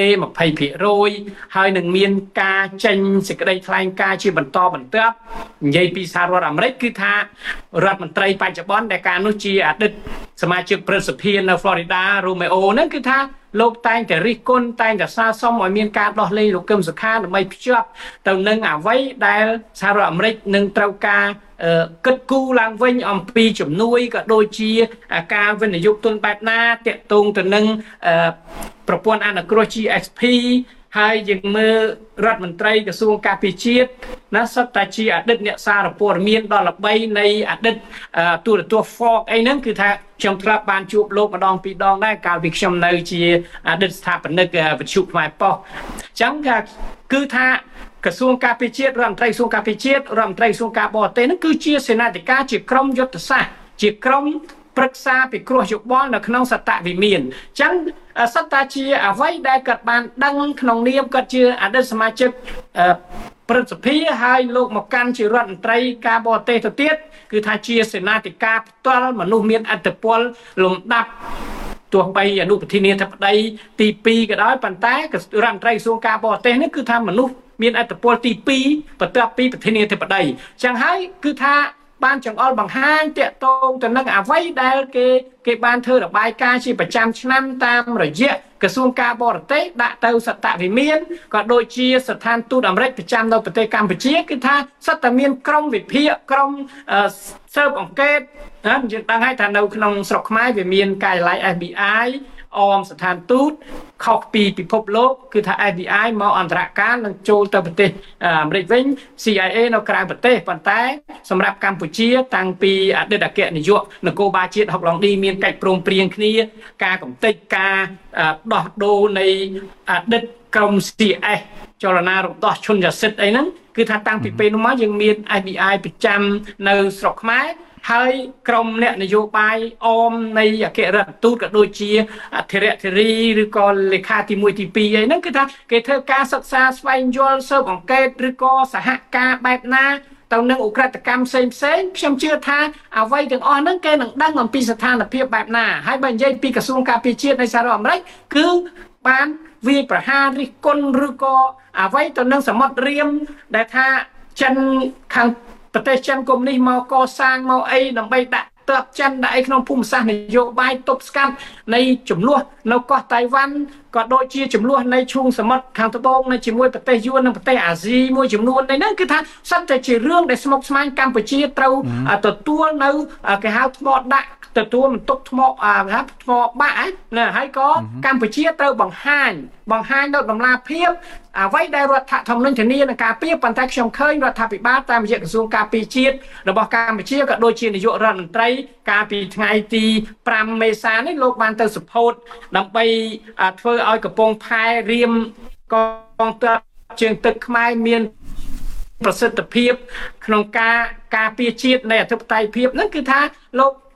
20% ហើយនឹងមានការចេញសេចក្តីថ្លែងការណ៍ជាបន្តបន្ទាប់និយាយពីសហរដ្ឋអាមេរិកគឺថារដ្ឋមន្ត្រីបច្ចុប្បន្នដែលកាលនោះជាអតីតសមាជិកព្រឹទ្ធសភានៅ Florida Romeo ហ្នឹងគឺថាលោកតែងតែរិះគន់តែងតែសារសុំឲ្យមានការដោះលែងលោកកឹមសុខាដើម្បីភ្ជាប់ទៅនឹងអ្វីដែលសហរដ្ឋអាមេរិកនឹងត្រូវការគិតគូរឡើងវិញអំពីជំនួយក៏ដូចជាការវិនិយោគទុនបែបណាតាក់ទងទៅនឹងប្រព័ន្ធអនុគ្រោះ GSP ហើយយើងមើលរដ្ឋមន្ត្រីក្រសួងការពារជាតិណាសុទ្ធតែជាអតីតអ្នកសារព័ត៌មានដ៏ល្បីនៃអតីតទូរទស្សន៍ Fox អីហ្នឹងគឺថាខ្ញុំធ្លាប់បានជួបលោកម្ដងពីរដងដែរកាលពីខ្ញុំនៅជាអតីតស្ថាបនិកវិទ្យុខ្មែរប៉ុស្តិ៍អញ្ចឹងគឺថាក្រសួងការពារជាតិរដ្ឋមន្ត្រីក្រសួងការពារជាតិរដ្ឋមន្ត្រីក្រសួងការបរទេសហ្នឹងគឺជាសេនាធិការជាក្រុមយុទ្ធសាស្ត្រជាក្រុមប្រឹក្សាពិគ្រោះយោបល់នៅក្នុងសតវិមានអញ្ចឹងសត្វតាជាអ្វីដែលគាត់បានដឹងក្នុងនាមគាត់ជាអតីតសមាជិកព្រឹទ្ធសភាហើយលោកមកកាន់ជារដ្ឋមន្ត្រីការបរទេសទៅទៀតគឺថាជាសេនាធិការផ្ទាល់មនុស្សមានអធិបុលលំដាប់ទោះបីអនុប្រធានាធិបតីទី2ក៏ដោយប៉ុន្តែរដ្ឋមន្ត្រីក្រសួងការបរទេសនេះគឺថាមនុស្សមានអធិបុលទី2បន្ទាប់ពីប្រធានាធិបតីអញ្ចឹងហើយគឺថាបានចង្អុលបង្ហាញតាក់ទងទៅនឹងអ្វីដែលគេបានធ្វើរបាយការណ៍ជាប្រចាំឆ្នាំតាមរយៈក្រសួងការបរទេសដាក់ទៅសតវិមានក៏ដូចជាស្ថានទូតអាមេរិកប្រចាំនៅប្រទេសកម្ពុជាគឺថាសិតតែមានក្រុមវិភាគក្រុមស៊ើបអង្កេតណាយើងដឹងហើយថានៅក្នុងស្រុកខ្មែរវាមានការិយាល័យ FBI អមស្ថានទូតខុសពីពិភពលោកគឺថា FBI មកអន្តរការនឹងចូលទៅប្រទេសអាមេរិកវិញ CIA នៅក្រៅប្រទេសប៉ុន្តែសម្រាប់កម្ពុជាតាំងពីអតីតអគ្គនាយកនគរបាលជាតិហុកឡុងឌីមានកិច្ចព្រមព្រៀងគ្នាការកំទេចការដោះដូរនៃអតីតក្រុម CS ចលនារំដោះឈុនយ៉ាសិទ្ធអីហ្នឹងគឺថាតាំងពីពេលនោះមកយើងមាន FBI ប្រចាំនៅស្រុកខ្មែរហើយក្រុមអ្នកនយោបាយអមនៃអគ្គរដ្ឋទូតក៏ដូចជាអធិរធារីឬក៏លេខាទី1ទី2អីហ្នឹងគឺថាគេធ្វើការសិក្សាស្វែងយល់ស៊ើបអង្កេតឬក៏សហការបែបណាទៅនឹងឧក្រិដ្ឋកម្មផ្សេងខ្ញុំជឿថាអ្វីទាំងអស់ហ្នឹងគេនឹងដឹងអំពីស្ថានភាពបែបណាហើយបើនិយាយពីក្រសួងការពារជាតិនៃសហរដ្ឋអាមេរិកគឺបានវាយប្រហាររិះគន់ឬក៏អ្វីទៅនឹងសមុទ្ររៀមដែលថាចិនខាងប្រទេសចិនកុំនេះមកកសាងមកអីដើម្បីដាក់ទ័ពចិនដាក់អីក្នុងភូមិសាស្ត្រនយោបាយទប់ស្កាត់នៃចំនួននៅកោះតៃវ៉ាន់ក៏ដូចជាចំនួននៃឈូងសមុទ្រខាងត្បូងនៅជាមួយប្រទេសយួននិងប្រទេសអាស៊ីមួយចំនួននេះហ្នឹងគឺថាសិតតែជារឿងដែលស្មុគស្មាញកម្ពុជាត្រូវទទួលនៅគេហៅថ្មដាក់ទទួលបន្ទុកថ្មថ្មបាក់ណាហើយក៏កម្ពុជាត្រូវបង្ហាញនៅតម្លាភាពអ្វីដែលរដ្ឋធម្មនុញ្ញធានានឹងការពារប៉ុន្តែខ្ញុំឃើញរដ្ឋាភិបាលតាមរយៈក្រសួងការពារជាតិរបស់កម្ពុជាក៏ដូចជានាយករដ្ឋមន្ត្រីកាលពីថ្ងៃទី5មេសានេះលោកបានទៅសពោតដើម្បីធ្វើឲ្យកំពង់ផែរៀមកងទ័ពជើងទឹកខ្មែរមានប្រសិទ្ធភាពក្នុងការពារជាតិនៃអធិបតេយ្យភាពហ្នឹងគឺថាលោក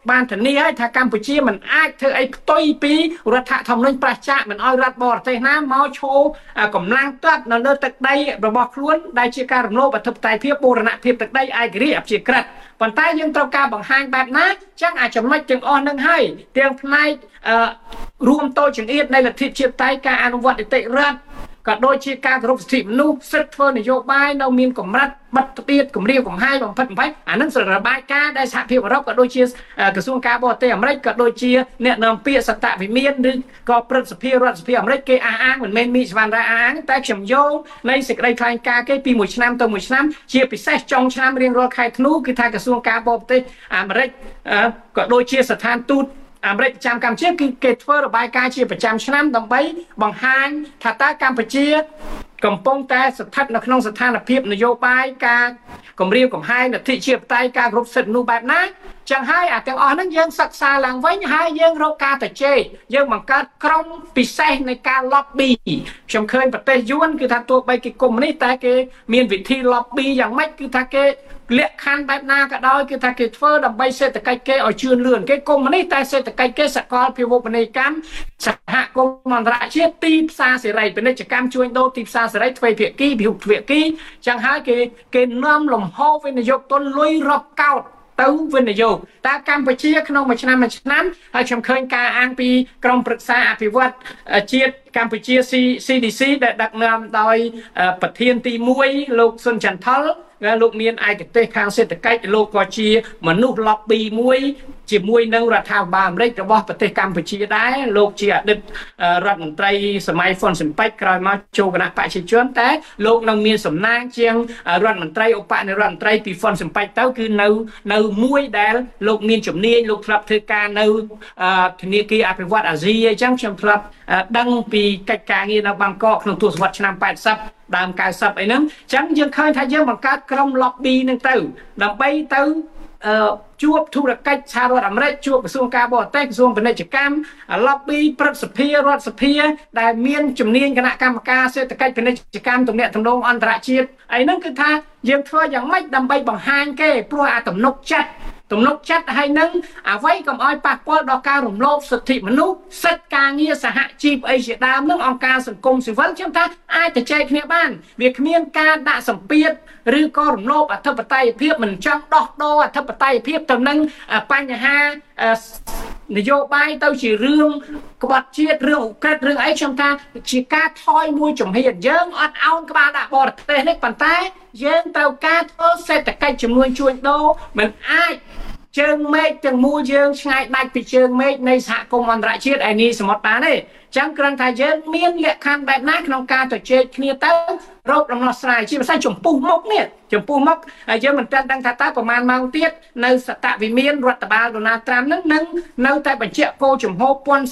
បានធានាឲ្យថាកម្ពុជាមិនអាចធ្វើអីផ្ទុយពីរដ្ឋធម្មនុញ្ញប្រជាមិនឲ្យរដ្ឋបរទេសណាមកឈរកម្លាំងទ័ពនៅលើទឹកដីរបស់ខ្លួនដែលជាការរំលោភអធិបតេយ្យភាពបូរណភាពទឹកដីឯករាជ្យអព្យាក្រឹតប៉ុន្តែយើងត្រូវការបង្ហាញបែបណាចឹងអាចចំណុចទាំងអស់នឹងហើយទាំងផ្នែករួមតូចចង្អៀតនៃលទ្ធិជាតិតៃការអនុវត្តនីតិរដ្ឋក៏ដូចជាការគោរពសិទ្ធិមនុស្សសិទ្ធិធ្វើនយោបាយនៅមានកម្រិតបិទទៀតគម្រាមកំហែងបំផិតបំភ័យអានឹងរបាយការណ៍ដែលសហភាពអឺរ៉ុបក៏ដូចជាក្រសួងការបរទេសអាមេរិកក៏ដូចជាអ្នកនាំពាក្យសតវិមានឬក៏ព្រឹទ្ធសភារដ្ឋសភាអាមេរិកគេអះអាងមិនមែនមីសវណ្ណរាអះអាងតែខ្ញុំយកនៃសេចក្តីថ្លែងការណ៍គេពីមួយឆ្នាំទៅមួយឆ្នាំជាពិសេសចុងឆ្នាំរៀងរាល់ខែធ្នូគឺថាក្រសួងការបរទេសអាមេរិកក៏ដូចជាស្ថានទូតអាមេរិកប្រចាំកម្ពុជាគឺគេធ្វើរបាយការណ៍ជាប្រចាំឆ្នាំដើម្បីបង្ហាញថាតើកម្ពុជាកំពុងតែស្ថិតនៅក្នុងស្ថានភាពនយោបាយការគម្រាមកំហែងលទ្ធិជាតិបតៃការគ្រប់សិទ្ធិមនុស្សបែបណាចឹងហើយអាទាំងអស់ហ្នឹងយើងសិក្សាឡើងវិញហើយយើងរកការទៅជែកយើងបង្កើតក្រុមពិសេសនៃការ lobby ខ្ញុំឃើញប្រទេសយួនគឺថាទោះបីគេកុម្មុយនីសតែគេមានវិធី lobby យ៉ាងម៉េចគឺថាគេលក្ខខណ្ឌបែបណាក៏ដោយគឺថាគេធ្វើដើម្បីសេដ្ឋកិច្ចគេឲ្យជឿនលឿនគេកុម្មុយនីសតែសេដ្ឋកិច្ចគេសកលភាវូបនីយកម្មសហគមន៍អន្តរជាតិទីផ្សារសេរីពាណិជ្ជកម្មជួញដូរទីផ្សារសេរីទ្វេភាគីពិហុទ្វេភាគីចឹងហើយគេនាំលំហូរវិនិយោគទុនលុយរាប់កោតទៅវិនិយោគតែកម្ពុជាក្នុងមួយឆ្នាំហើយខ្ញុំឃើញការអាងពីក្រមប្រឹក្សាអភិវឌ្ឍជាតិកម្ពុជា CDC ដែលដឹកនាំដោយប្រធានទី1លោកសុនចន្ទថុលលោកមានឯកទេសខាងសេដ្ឋកិច្ចលោកក៏ជាមនុស្ស lobby មួយជាមួយនឹងរដ្ឋាភិបាលអាមេរិករបស់ប្រទេសកម្ពុជាដែរលោកជាអតីតរដ្ឋមន្ត្រីសម័យហ្វុនស៊ិនប៉ិចក្រោយមកចូលគណៈបព្វជិជនតែលោកនឹងមានសំណាងជាងរដ្ឋមន្ត្រីឧបនាយករដ្ឋមន្ត្រីពីហ្វុនស៊ិនប៉ិចទៅគឺនៅមួយដែលលោកមានជំនាញលោកធ្លាប់ធ្វើការនៅធនាគារអភិវឌ្ឍអាស៊ីអញ្ចឹងខ្ញុំធ្លាប់ដឹងពីកិច្ចការងារនៅបាងកកក្នុងទសវត្សរ៍ឆ្នាំ80ដើម90អីហ្នឹងអញ្ចឹងយើងឃើញថាយើងបង្កើតក្រុម lobby ហ្នឹងទៅដើម្បីទៅជួបធុរកិច្ចសហរដ្ឋអាមេរិកជួបក្រសួងការបរទេសក្រសួងពាណិជ្ជកម្ម lobby ព្រឹទ្ធសភារដ្ឋសភាដែលមានជំនាញគណៈកម្មការសេដ្ឋកិច្ចពាណិជ្ជកម្មទំនាក់ទំនងអន្តរជាតិអីហ្នឹងគឺថាយើងធ្វើយ៉ាងម៉េចដើម្បីបង្ហាញគេព្រោះអាទំនុកចិត្តហើយនឹងអ្វីកុំឲ្យប៉ះពាល់ដល់ការរំលោភសិទ្ធិមនុស្សសិទ្ធិការងារសហជីពអីជាដើមនឹងអង្គការសង្គមស៊ីវិលខ្ញុំថាអាចទៅចែកគ្នាបានវាគ្មានការដាក់សម្ពាធឬក៏រំលោភអធិបតេយ្យភាពមិនចង់ដោះដូរអធិបតេយ្យភាពទៅនឹងបញ្ហានយោបាយទៅជារឿងក្បត់ជាតិរឿងអ៊ុក្រិតរឿងអីខ្ញុំថាជាការថយមួយជំហានយើងអត់អោនក្បាលដាក់បរទេសនេះប៉ុន្តែយើងត្រូវការធ្វើសេដ្ឋកិច្ចចំនួនជួញដូរមិនអាចជើងមេឃទាំងមូលយើងឆ្ងាយដាច់ពីជើងមេឃនៃសហគមន៍អន្តរជាតិឯនេះសមុទ្របានទេចឹងគ្រាន់តែយើងមានលក្ខខណ្ឌបែបណាក្នុងការទៅជែកគ្នាទៅរកដំណោះស្រាយជាពិសេសចំពោះមុខហើយយើងមិនទាន់ដឹងថាតើប្រហែលម៉ោងទៀតនៅសតវិមានរដ្ឋបាលដូណាល់ត្រាំនឹងនៅតែបញ្ជាក់គោលជំហរ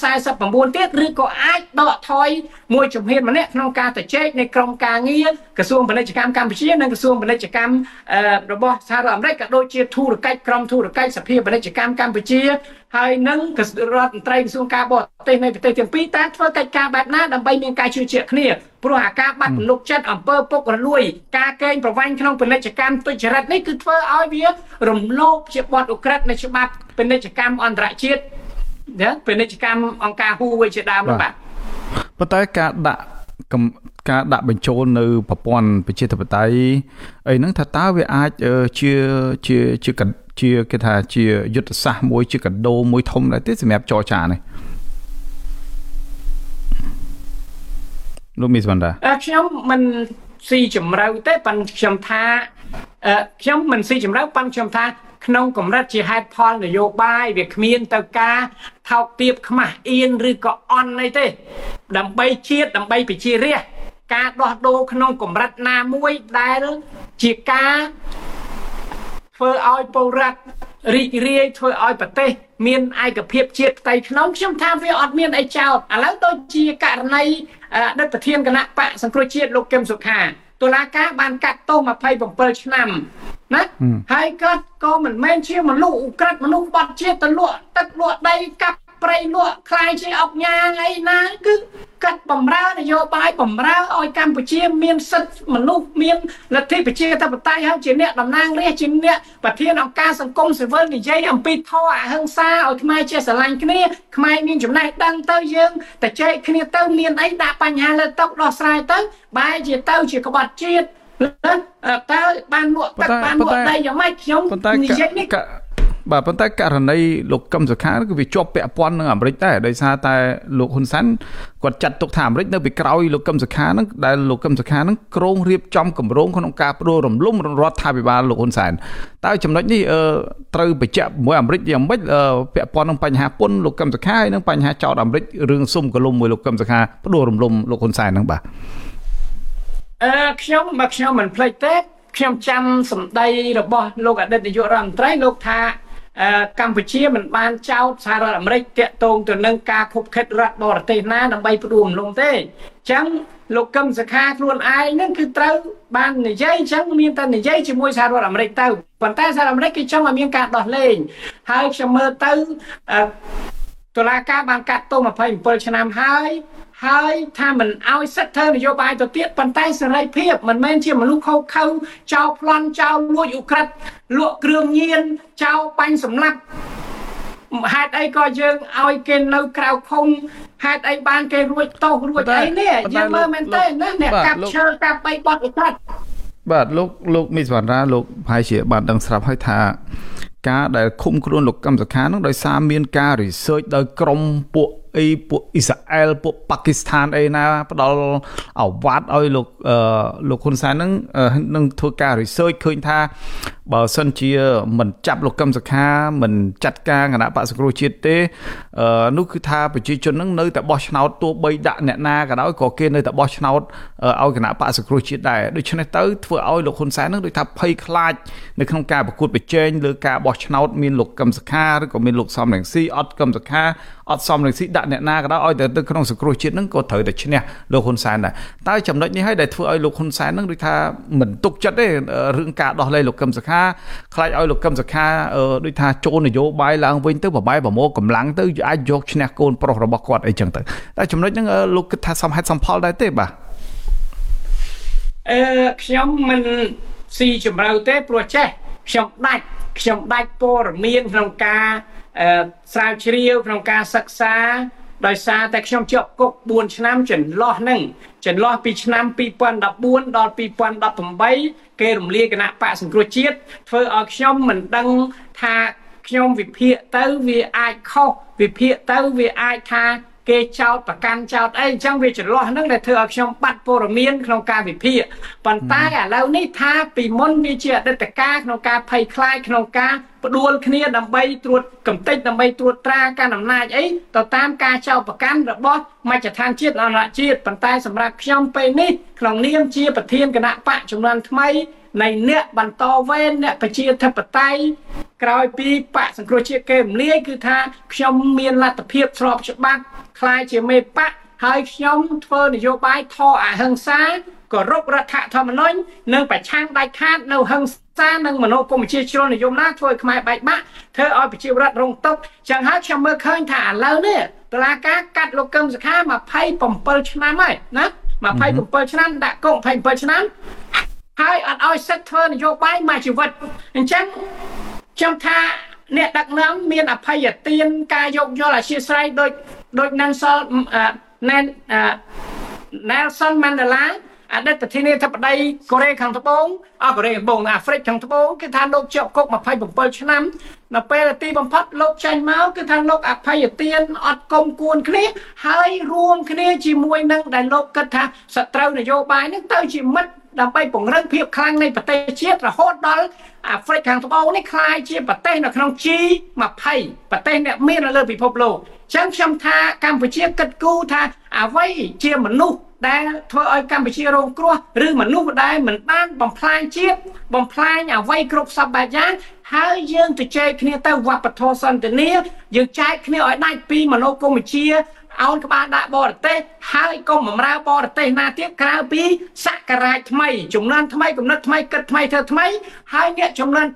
1049ទៀតឬក៏អាចដកថយមួយជំហានម្នាក់ក្នុងការទៅជែកនៃក្រមការងារក្រសួងពាណិជ្ជកម្មកម្ពុជានិងក្រសួងពាណិជ្ជកម្មរបស់សហរដ្ឋអាមេរិកក៏ដូចជាធុរកិច្ចក្រមធុរកិច្ចសភាពាណិជ្ជកម្មកម្ពុជាហើយនឹងរដ្ឋមន្ត្រីក្រសួងការបរទេសនៃប្រទេសទាំងពីរតែធ្វើកិច្ចការបែបណាដើម្បីមានការជឿជាក់គ្នាព្រោះអាការបាត់ទំនុកចិត្តអំពើពុករលួយការកេងប្រវ័ញ្ចក្នុងពាណិជ្ជកម្មទុច្ចរិតនេះគឺធ្វើឲ្យវារំលោភជាបទឧក្រិដ្ឋនៃច្បាប់ពាណិជ្ជកម្មអន្តរជាតិពាណិជ្ជកម្មអង្គការហ៊ូវេជាដើមបាទប៉ុន្តែការដាក់បញ្ចូលនៅប្រព័ន្ធប្រជាធិបតេយ្យអីហ្នឹងថាតើវាអាចជាគេថាជាយុទ្ធសាស្ត្រមួយជាកដោមួយធំដែរទេសម្រាប់ចរចានេះលោកមីសវណ្ណរាខ្ញុំមិនស៊ីជម្រៅទេប៉ុន្តែខ្ញុំថាខ្ញុំមិនស៊ីជម្រៅប៉ុន្តែខ្ញុំថាក្នុងកម្រិតជាហេតុផលនយោបាយវាគ្មានទៅការថោកទាបខ្មាស់អៀនឬក៏អន់អីទេដើម្បីជាតិដើម្បីប្រជារាស្ត្រការដោះដូរក្នុងកម្រិតណាមួយដែលជាការធ្វើឲ្យពលរដ្ឋរីករាយធ្វើឲ្យប្រទេសមានឯកភាពជាតិផ្ទៃក្នុងខ្ញុំថាវាអត់មានអីចោតឥឡូវដូចជាករណីអតីតប្រធានគណៈបកសង្គ្រោះជាតិលោកកឹមសុខាតុលាការបានកាត់ទោស27ឆ្នាំណាហើយក៏មិនមែនជាមនុស្សឧក្រិដ្ឋមនុស្សបាត់ជាតិទៅលក់ទឹកលក់ដីកាប់ប្រៃលក់ខ្លាយជាអុកញ៉ាអីណាគឺកាត់បំរើនយោបាយបំរើឲ្យកម្ពុជាមានសិទ្ធិមនុស្សមានលទ្ធិប្រជាធិបតេយ្យហើយជាអ្នកតំណាងរាស្ត្រជាអ្នកប្រធានអង្គការសង្គមស៊ីវិលនិយាយអំពីធម៌អហិង្សាឲ្យខ្មែរជាស្រឡាញ់គ្នាខ្មែរមានចំណេះដឹងទៅយើងតែចែកគ្នាទៅមានអីដាក់បញ្ហាលើតុដោះស្រាយទៅបែរជាទៅជាក្បត់ជាតិតើបានលក់ទឹកបានលក់ដីយ៉ាងម៉េចខ្ញុំនិយាយនេះបាទប៉ុន្តែករណីលោកកឹមសុខាគឺវាជាប់ពាក់ព័ន្ធនឹងអាមេរិកដែរដោយសារតែលោកហ៊ុនសែនគាត់ចាត់ទុកថាអាមេរិកនៅពីក្រោយលោកកឹមសុខាហ្នឹងដែលលោកកឹមសុខាហ្នឹងក្រុងរៀបចំគម្រោងក្នុងការផ្ដួលរំលំរដ្ឋាភិបាលលោកហ៊ុនសែនតើចំណុចនេះត្រូវបញ្ជាក់មួយអាមេរិកយ៉ាងម៉េចពាក់ព័ន្ធនឹងបញ្ហាពន្ធលោកកឹមសុខាហើយនឹងបញ្ហាចោតអាមេរិករឿងសុំកលុំមួយលោកកឹមសុខាផ្ដួលរំលំលោកហ៊ុនសែនហ្នឹងបាទខ្ញុំមិនភ្លេចទេខ្ញុំចាំសម្ដីរបស់លោកអតីតនាយករដ្ឋមន្ត្រីលោកថាកម្ពុជាមិនបានចោទសហរដ្ឋអាមេរិកតាក់ទងទៅនឹងការខុបខិតរដ្ឋបរទេសណាដើម្បីផ្ដួលរំលំទេអញ្ចឹងលោកកឹមសុខាខ្លួនឯងហ្នឹងគឺត្រូវបាននិយាយអញ្ចឹងមានតែនិយាយជាមួយសហរដ្ឋអាមេរិកទៅប៉ុន្តែសហរដ្ឋអាមេរិកគេចង់ឲ្យមានការដោះលែងហើយខ្ញុំមើលទៅតុលាការបានកាត់ទោស27ឆ្នាំហើយថាមិនឲ្យសិទ្ធិធ្វើនយោបាយទៅទៀតប៉ុន្តែសេរីភាពមិនមែនជាមនុស្សខុសខើចោលប្លន់ចោលលួចឧក្រិដ្ឋលក់គ្រឿងញៀនចោលបាញ់សម្លាប់ហេតុអីក៏យើងឲ្យគេនៅក្រៅឃុំហេតុអីបានគេរួចទោសរួចអីនេះយើងមើលមែនទេណាអ្នកកាប់ឈើកាប់បីបត់ឧក្រិដ្ឋបាទលោកមីសវណ្ណរាលោកប្រហែលជាបានដឹងស្រាប់ហើយថាការដែលឃុំខ្លួនលោកកឹមសុខានឹងដោយសារមានការ research ដោយក្រុមពួកអ៊ីស្រាអែលពួកប៉ាគីស្ថានអីណាផ្ដល់អាវ៉ាត់ឲ្យលោកហ៊ុនសែននឹងធ្វើការ research ឃើញថាបើសិនជាមិនចាប់លោកកឹមសុខាមិនចាត់ការគណៈបក្សសង្គ្រោះជាតិទេនោះគឺថាប្រជាជននឹងនៅតែបោះឆ្នោតទោះបីដាក់អ្នកណាក៏ដោយក៏គេនៅតែបោះឆ្នោតឲ្យគណៈបក្សសង្គ្រោះជាតិដែរដូច្នេះទៅធ្វើឲ្យលោកហ៊ុនសែននឹងដូចថាភ័យខ្លាចនៅក្នុងការប្រកួតប្រជែងលើការបោះឆ្នោតមានលោកកឹមសុខាឬក៏មានលោកសំរងស៊ីអត់កឹមសុខាអត់សំរងស៊ីដាក់អ្នកណាក៏ដោយឲ្យទៅក្នុងសង្គ្រោះជាតិនឹងក៏ត្រូវតែឈ្នះលោកហ៊ុនសែនដែរតើចំណុចនេះហើយដែលធ្វើឲ្យលោកហ៊ុនសែននឹងដូចថាមិនទុកចិត្តទេរឿងការដោះលែងលោកកឹមសុខាខ្លាចឲ្យលោកកឹមសុខាដូចថាចូលនយោបាយឡើងវិញទៅប្រមូលកម្លាំងទៅអាចយកឈ្នះកូនប្រុសរបស់គាត់អីចឹងទៅតែចំណុចហ្នឹងលោកគិតថាសមហេតុសមផលដែរទេបាទខ្ញុំមិនស៊ីជម្រៅទេព្រោះចេះខ្ញុំដាច់ព័ត៌មានក្នុងការស្រាវជ្រាវក្នុងការសិក្សាដោយសារតែខ្ញុំជាប់គុក4ឆ្នាំចន្លោះពីឆ្នាំ2014ដល់2018គេរំលាយគណៈបក្សសង្គ្រោះជាតិធ្វើឲ្យខ្ញុំមិនដឹងថាខ្ញុំវិភាគទៅវាអាចខុសវិភាគទៅវាអាចថាគេចោតប្រកាន់ចោតអីអញ្ចឹងវាចន្លោះហ្នឹងដែលធ្វើឲ្យខ្ញុំបាត់ព័ត៌មានក្នុងការវិភាគប៉ុន្តែឥឡូវនេះថាពីមុនវាជាអតីតកាលក្នុងការភ័យខ្លាចក្នុងការផ្ដួលគ្នាដើម្បីត្រួតកំទេចដើម្បីត្រួតត្រាការអំណាចអីទៅតាមការចោទប្រកាន់របស់មជ្ឈដ្ឋានជាតិអន្តរជាតិប៉ុន្តែសម្រាប់ខ្ញុំពេលនេះក្នុងនាមជាប្រធានគណៈបកជំនាន់ថ្មីនៃអ្នកបន្តវេនអ្នកប្រជាធិបតេយ្យក្រោយពីបកសង្គ្រោះជាតិគេរំលាយគឺថាខ្ញុំមានលទ្ធភាពស្របច្បាប់ខ្លាយជាមេបកហើយខ្ញុំធ្វើនយោបាយធម៌អហិង្សាគោរពរដ្ឋធម្មនុញ្ញនិងប្រឆាំងដាច់ខាតនៅហិង្សានិងមនោគមវិជ្ជាជ្រុលនិយមណាធ្វើឲ្យខ្មែរបែកបាក់ធ្វើឲ្យប្រជាពលរដ្ឋរងទុក្ខចឹងហើយខ្ញុំមើលឃើញថាឥឡូវនេះតុលាការកាត់លោកកឹមសុខា27ឆ្នាំហើយណា27ឆ្នាំដាក់គុក27ឆ្នាំហើយអត់ឲ្យសិទ្ធិធ្វើនយោបាយមួយជីវិតអញ្ចឹងខ្ញុំថាអ្នកដឹកនាំមានអភ័យទានការយកយល់អធិស្ស្រ័យដូចNelson Mandela អតីតប្រធានាធិបតីកូរ៉េខាងត្បូងអាហ្វ្រិកខាងត្បូងគឺថាលោកជាប់គុក27ឆ្នាំនៅពេលទីបំផុតលោកចេញមកគឺថាលោកអភ័យទានអត់គុំគួនគ្នាហើយរួមគ្នាជាមួយនឹងដែលលោកគិតថាសត្រូវនយោបាយនឹងទៅជាមិត្តដើម្បីពង្រឹងភាពខ្លាំងនៃប្រទេសជាតិរហូតដល់អាហ្វ្រិកខាងត្បូងនេះក្លាយជាប្រទេសនៅក្នុង G20 ប្រទេសអ្នកមាននៅលើពិភពលោកចឹងខ្ញុំថាកម្ពុជាគិតគូរថាអ្វីជាមនុស្សដែលធ្វើឲ្យកម្ពុជារងគ្រោះឬមនុស្សដែលមិនបានបំផ្លាញជាតិបំផ្លាញអ្វីគ្រប់សពបែបយ៉ាងហើយយើងទៅចែកគ្នាទៅវប្បធម៌សន្តិនិកយើងចែកគ្នាឲ្យដាច់ពីមនោគមវិជ្ជាអោនក្បាលដាក់បរទេសហើយកុំបំរើបរទេសណាទៀតក្រៅពីសករាជថ្មីចំនួនថ្មីគំនិតថ្មីគិតថ្មីធ្វើថ្មីហើយអ្នកចំនួនចាស់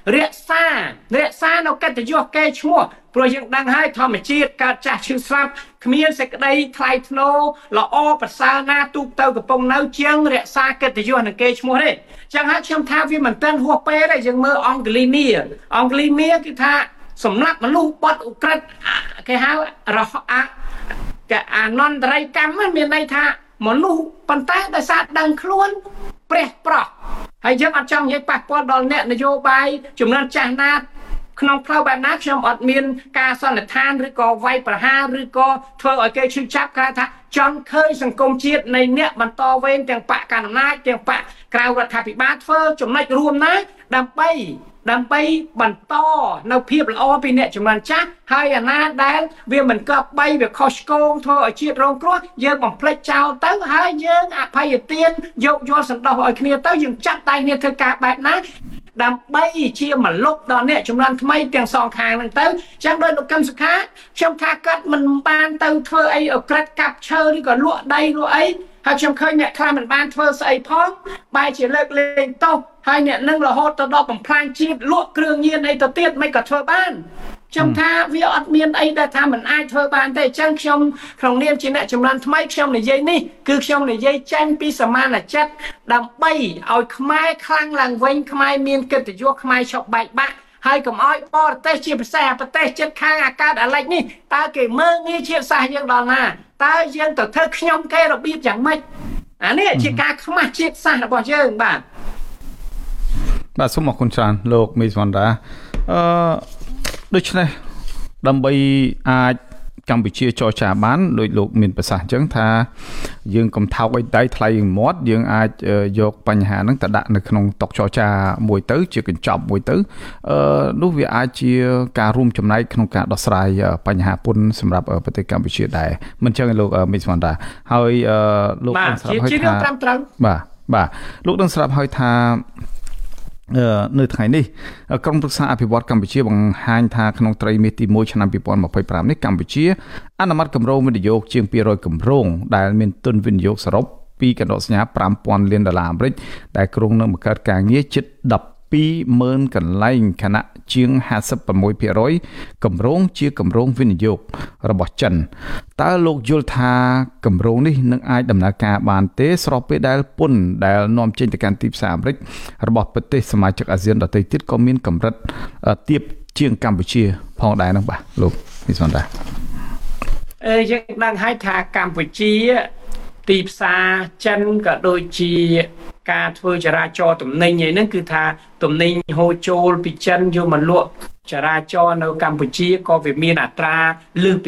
ក្សានៅកិត្តិយសកេរ្តិ៍ឈ្មោះព្រោះយើងដឹងហើយធម្មជាតិកើតចាស់ឈឺស្លាប់គ្មានសេចក្តីថ្លៃថ្នូរល្អប្រសើរណាទូកទៅកំពុងនៅជាងរក្សាកិត្តិយសនិងកេរ្តិ៍ឈ្មោះទេចឹងហើយខ្ញុំថាវាមិនទាន់ហួសពេលទេយើងមើលអង់គ្លីមីគឺថាសម្រាប់មនុស្សបាត់ឧក្រិដ្ឋគេហៅរហកអនន្តរកម្មមានន័យថាមនុស្សប៉ុន្តែដោយសារដឹងខ្លួនព្រះប្រោះហើយយើងអត់ចង់និយាយប៉ះពាល់ដល់អ្នកនយោបាយចំនួនចាស់ណាក្នុងផ្លូវបែបណាខ្ញុំអត់មានការសន្និដ្ឋានឬក៏វាយប្រហារឬក៏ធ្វើឲ្យគេឈឺចាប់គេថាចង់ឃើញសង្គមជាតិនៃអ្នកបន្តវេនទាំងបកកណ្ដាលអំណាចទាំងបកក្រៅរដ្ឋាភិបាលធ្វើចំណុចរួមណាដើម្បីបន្តនៅភាពល្អពីអ្នកជំនាន់ចាស់ហើយអាណាដែលវាមិនក៏បីវាខុសឆ្គងធ្វើឲ្យជាតិរងគ្រោះយើងបំភ្លេចចោលទៅហើយយើងអភ័យទានយកយល់សន្តោសឲ្យគ្នាទៅយើងចាត់តែគ្នាធ្វើការបែបណាដើម្បីជាមលុបដល់អ្នកជំនាន់ថ្មីទាំងសងខាងហ្នឹងទៅចឹងដោយលោកកឹមសុខាខ្ញុំថាគាត់មិនបានទៅធ្វើអីអក្រិតកាប់ឈើឬក៏លក់ដីលក់អីហើយខ្ញុំឃើញអ្នកខ្លះមិនបានធ្វើស្អីផងបែរជាលើកលែងទោសហើយអ្នកនឹងរហូតទៅដល់បំផ្លាញជាតិលក់គ្រឿងញៀនអីទៅទៀតមិនក៏ធ្វើបានខ្ញុំថាវាអត់មានអីដែលថាមិនអាចធ្វើបានទេអញ្ចឹងខ្ញុំក្នុងនាមជាអ្នកជំនាន់ថ្មីខ្ញុំនិយាយនេះគឺខ្ញុំនិយាយចេញពីសមានចិត្តដើម្បីឲ្យខ្មែរខ្លាំងឡើងវិញខ្មែរមានកិត្តិយសខ្មែរឈប់បែកបាក់ហើយកុំឲ្យបរទេសជាពិសេសប្រទេសជិតខាងអាកាសអាលិចនេះតើគេមើងងាយជាតិសាសន៍យើងដល់ណាតើយើងទៅធ្វើខ្ញុំគេរបៀបយ៉ាងម៉េចអានេះជាការខ្មាស់ជាតិសាសន៍របស់យើងបាទសូមអរគុណច្រើនលោកមីសវណ្ណរាដូច្នេះដើម្បីអាចកម្ពុជាចរចាបានដោយលោកមានប្រសាសន៍អញ្ចឹងថាយើងកុំថោកឲ្យដៃថ្លៃមាត់យើងអាចយកបញ្ហាហ្នឹងទៅដាក់នៅក្នុងតុចរចាមួយទៅជាកញ្ចប់មួយទៅនោះវាអាចជាការរួមចំណែកក្នុងការដោះស្រាយបញ្ហាពន្ធសម្រាប់ប្រទេសកម្ពុជាដែរមិនអញ្ចឹងលោកមីសវណ្ណរាហើយលោកនឹងស្រាប់ហើយថាបាទលោកនឹងស្រាប់ហើយថានៅថ្ងៃនេះក្រុមប្រឹក្សាអភិវឌ្ឍកម្ពុជាបង្ហាញថាក្នុងត្រីមាសទី1ឆ្នាំ2025នេះកម្ពុជាអនុម័តគម្រោងវិនិយោគជាង200គម្រោងដែលមានទុនវិនិយោគសរុបពីកណ្ដោសញ្ញា$5,000 លានអាមេរិកដែលគ្រោងនឹងបង្កើតការងារជិត20,000 កន្លែងខណៈជាង 56% គម្រោងជាគម្រោងវិនិយោគរបស់ចិនតើលោកយល់ថាគម្រោងនេះនឹងអាចដំណើរការបានទេស្របពេលដែលពន្ធដែលនាំចេញទៅកាន់ទីផ្សារអាមេរិករបស់ប្រទេសសមាជិកអាស៊ានដទៃទៀតក៏មានកម្រិតទាបជាងកម្ពុជាផងដែរនោះបាទលោកមីសវណ្ណរាយើងដឹងហើយថាកម្ពុជាទីផ្សារចិនក៏ដូចជាការធ្វើចរាចរណ៍ទំនិញឯហ្នឹងគឺថាទំនិញហូរចូលពីចិនយកមកលក់ចរាចរណ៍នៅកម្ពុជាក៏វាមានអត្រាលើសពី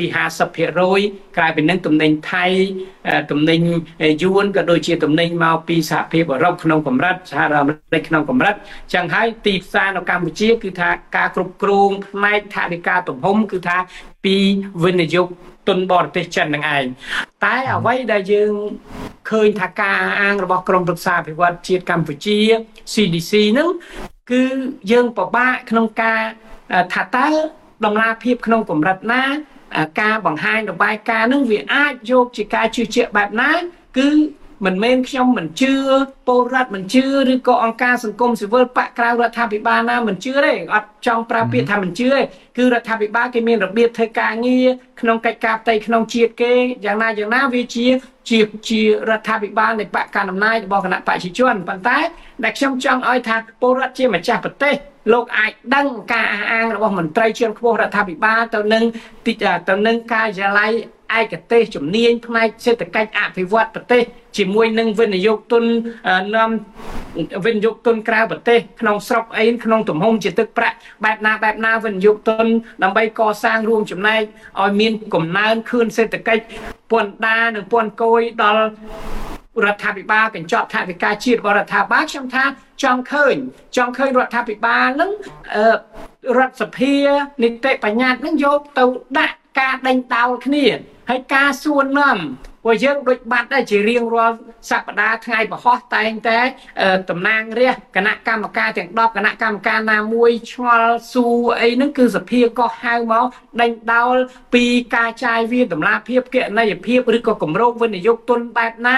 50% ក្រៅពីនឹងទំនិញថៃទំនិញយួនក៏ដូចជាទំនិញមកពីសហភាពអឺរ៉ុបក្នុងកម្រិតសហរដ្ឋអាមេរិកក្នុងកម្រិតចឹងហើយទីផ្សារនៅកម្ពុជាគឺថាការគ្រប់គ្រងផ្នែកថវិកាទំហំគឺថាពីវិនិយោគទុនបរទេសចិននឹងឯងតែអ្វីដែលយើងឃើញថាការអាងរបស់ក្រមប្រឹក្សាអភិវឌ្ឍជាតិកម្ពុជា CDC ហ្នឹងគឺយើងពិបាកក្នុងការថាតើដំណាភាពក្នុងកម្រិតណាការបង្ហាញរបាយការណ៍នឹងវាអាចយកជាការជឿជាក់បែបណាគឺមិនមែនខ្ញុំមិនជឿពលរដ្ឋមិនជឿឬក៏អង្គការសង្គមស៊ីវិលបកក្រៅរដ្ឋាភិបាលណាមិនជឿទេអត់ចង់ប្រើពាក្យថាមិនជឿទេគឺរដ្ឋាភិបាលគេមានរបៀបធ្វើការងារក្នុងកិច្ចការផ្ទៃក្នុងជាតិគេយ៉ាងណាវាជារដ្ឋាភិបាលនៃបកកណ្ដាលអំណាចរបស់គណៈបព្វជិជនប៉ុន្តែដែលខ្ញុំចង់ឲ្យថាពលរដ្ឋជាម្ចាស់ប្រទេសលោកអាចដឹងការអះអាងរបស់មន្ត្រីជាន់ខ្ពស់រដ្ឋាភិបាលទៅនឹងការិយាល័យឯកទេសជំនាញផ្នែកសេដ្ឋកិច្ចអភិវឌ្ឍប្រទេសជាមួយនឹងវិនិយោគទុននាំវិនិយោគទុនក្រៅប្រទេសក្នុងស្រុកអីក្នុងទំហំជាទឹកប្រាក់បែបណាវិនិយោគទុនដើម្បីកសាងរួមចំណែកឲ្យមានកំណើនខឿនសេដ្ឋកិច្ចពន្ធដារនិងពន្ធគយដល់រដ្ឋាភិបាលកញ្ចប់ថវិកាជាតិរបស់រដ្ឋាភិបាលខ្ញុំថាចង់ឃើញរដ្ឋាភិបាលនឹងរដ្ឋសភានីតិបញ្ញត្តិនឹងយកទៅដាក់ការដេញដោលគ្នាហើយការសួរនាំព្រោះយើងដូចបាត់ដែរជារៀងរាល់សប្តាហ៍ថ្ងៃប្រហោះតែងតែតំណាងរាស្ត្រគណៈកម្មការទាំង10គណៈកម្មការណាមួយឆ្ងល់សួរអីហ្នឹងគឺសភាក៏ហៅមកដេញដោលពីការចាយវាតម្លាភាពគណនេយ្យភាពឬក៏គម្រោងវិនិយោគទុនបែបណា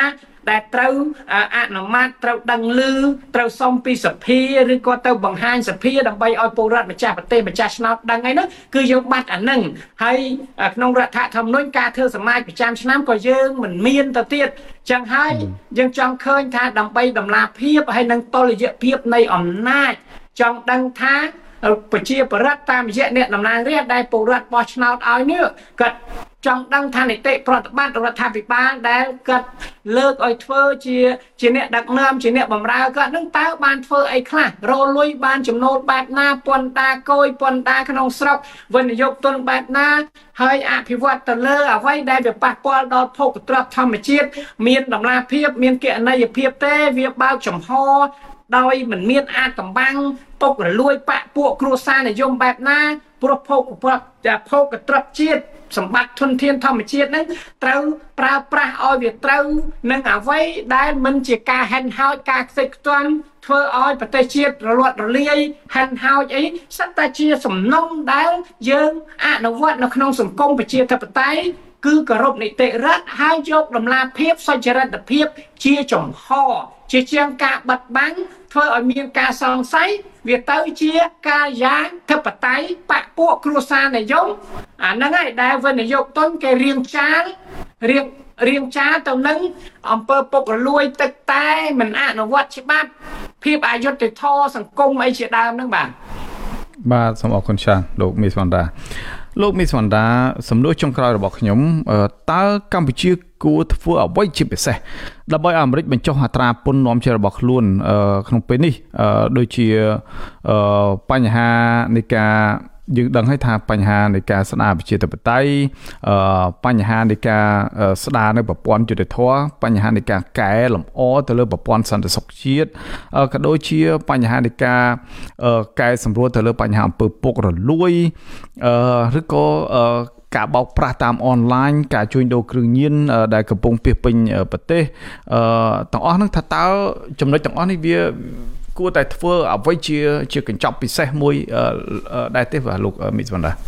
ដែលត្រូវអនុម័តត្រូវដឹងឮត្រូវសុំពីសភាឬក៏ទៅបង្ហាញសភាដើម្បីឲ្យពលរដ្ឋម្ចាស់ប្រទេសម្ចាស់ឆ្នោតដឹងអីនោះគឺយើងបាត់អានឹងហើយក្នុងរដ្ឋធម្មនុញ្ញការធ្វើសមាជប្រចាំឆ្នាំក៏យើងមិនមានទៅទៀតចឹងហើយយើងចង់ឃើញថាដើម្បីតម្លាភាពហើយនឹងតុល្យភាពនៃអំណាចចង់ដឹងថាប្រជាប្រដ្ឋតាមរយៈអ្នកតំណាងរាស្ត្រដែលពលរដ្ឋបោះឆ្នោតឲ្យនេះគាត់ចង់ដឹងថានីតិប្រតិបត្តិរដ្ឋាភិបាលដែលគាត់លើកឲ្យធ្វើជាអ្នកដឹកនាំជាអ្នកបម្រើគាត់នឹងតើបានធ្វើអីខ្លះរលុយបានចំណូលបែបណាពន្ធដារគយពន្ធដារក្នុងស្រុកវិនិយោគទុនបែបណាហើយអភិវឌ្ឍទៅលើអ្វីដែលវាប៉ះពាល់ដល់ភោគទ្រព្យធម្មជាតិមានតម្លាភាពមានគណនេយ្យភាពទេវាបើកចំហដោយមិនមានអាចកំបាំងពុករលួយបាក់ពួកគ្រួសារនិយមបែបណាព្រោះភោគទ្រព្យជាតិសម្បត្តិធនធានធម្មជាតិហ្នឹងត្រូវប្រើប្រាស់ឲ្យវាត្រូវនឹងអ្វីដែលមិនជាការហិនហោចការខ្ទេចខ្ទាំធ្វើឲ្យប្រទេសជាតិរលត់រលាយហិនហោចអីសិតតែជាសំណុំដែលយើងអនុវត្តនៅក្នុងសង្គមប្រជាធិបតេយ្យគឺគោរពនីតិរដ្ឋហើយយកតម្លាភាពសុចរិតភាពជាចំហជាជាងការបិទបាំងធ្វើឲ្យមានការសង្ស័យវាទៅជាកាយាធិបតេយ្យបកពួកគ្រួសារនិយមអាហ្នឹងហើយដែលវិនិយោគទុនគេរៀងចាលទៅនឹងអង្គើពុករលួយទឹកតែមិនអនុវត្តច្បាប់ភាពអយុត្តិធម៌សង្គមអីជាដើមហ្នឹងបាទសូមអរគុណច្រើនលោកមីសវណ្ដាលោកមីសវណ្ដាសំណួរចុងក្រោយរបស់ខ្ញុំតើកម្ពុជាគួរធ្វើអ្វីជាពិសេសដើម្បីអាមេរិកបញ្ចុះអត្រាពន្ធនាំចេញរបស់ខ្លួនក្នុងពេលនេះដូចជាបញ្ហានៃការយើងដឹងហើយថាបញ្ហានៃការស្ដារប្រជាធិបតេយ្យបញ្ហានៃការស្ដារនៅប្រព័ន្ធយុត្តិធម៌បញ្ហានៃការកែលម្អទៅលើប្រព័ន្ធសន្តិសុខជាតិក៏ដូចជាបញ្ហានៃការកែសម្រួលទៅលើបញ្ហាអំពើពុករលួយឬក៏ការបោកប្រាស់តាមអនឡាញការជួញដូរគ្រឿងញៀនដែលកំពុងពាសពេញប្រទេសទាំងអស់ហ្នឹងថាតើចំណុចទាំងអស់នេះវាគួរតែធ្វើអ្វីជាកញ្ចប់ពិសេសមួយដែរទេបាទលោកមីសវណ្ដា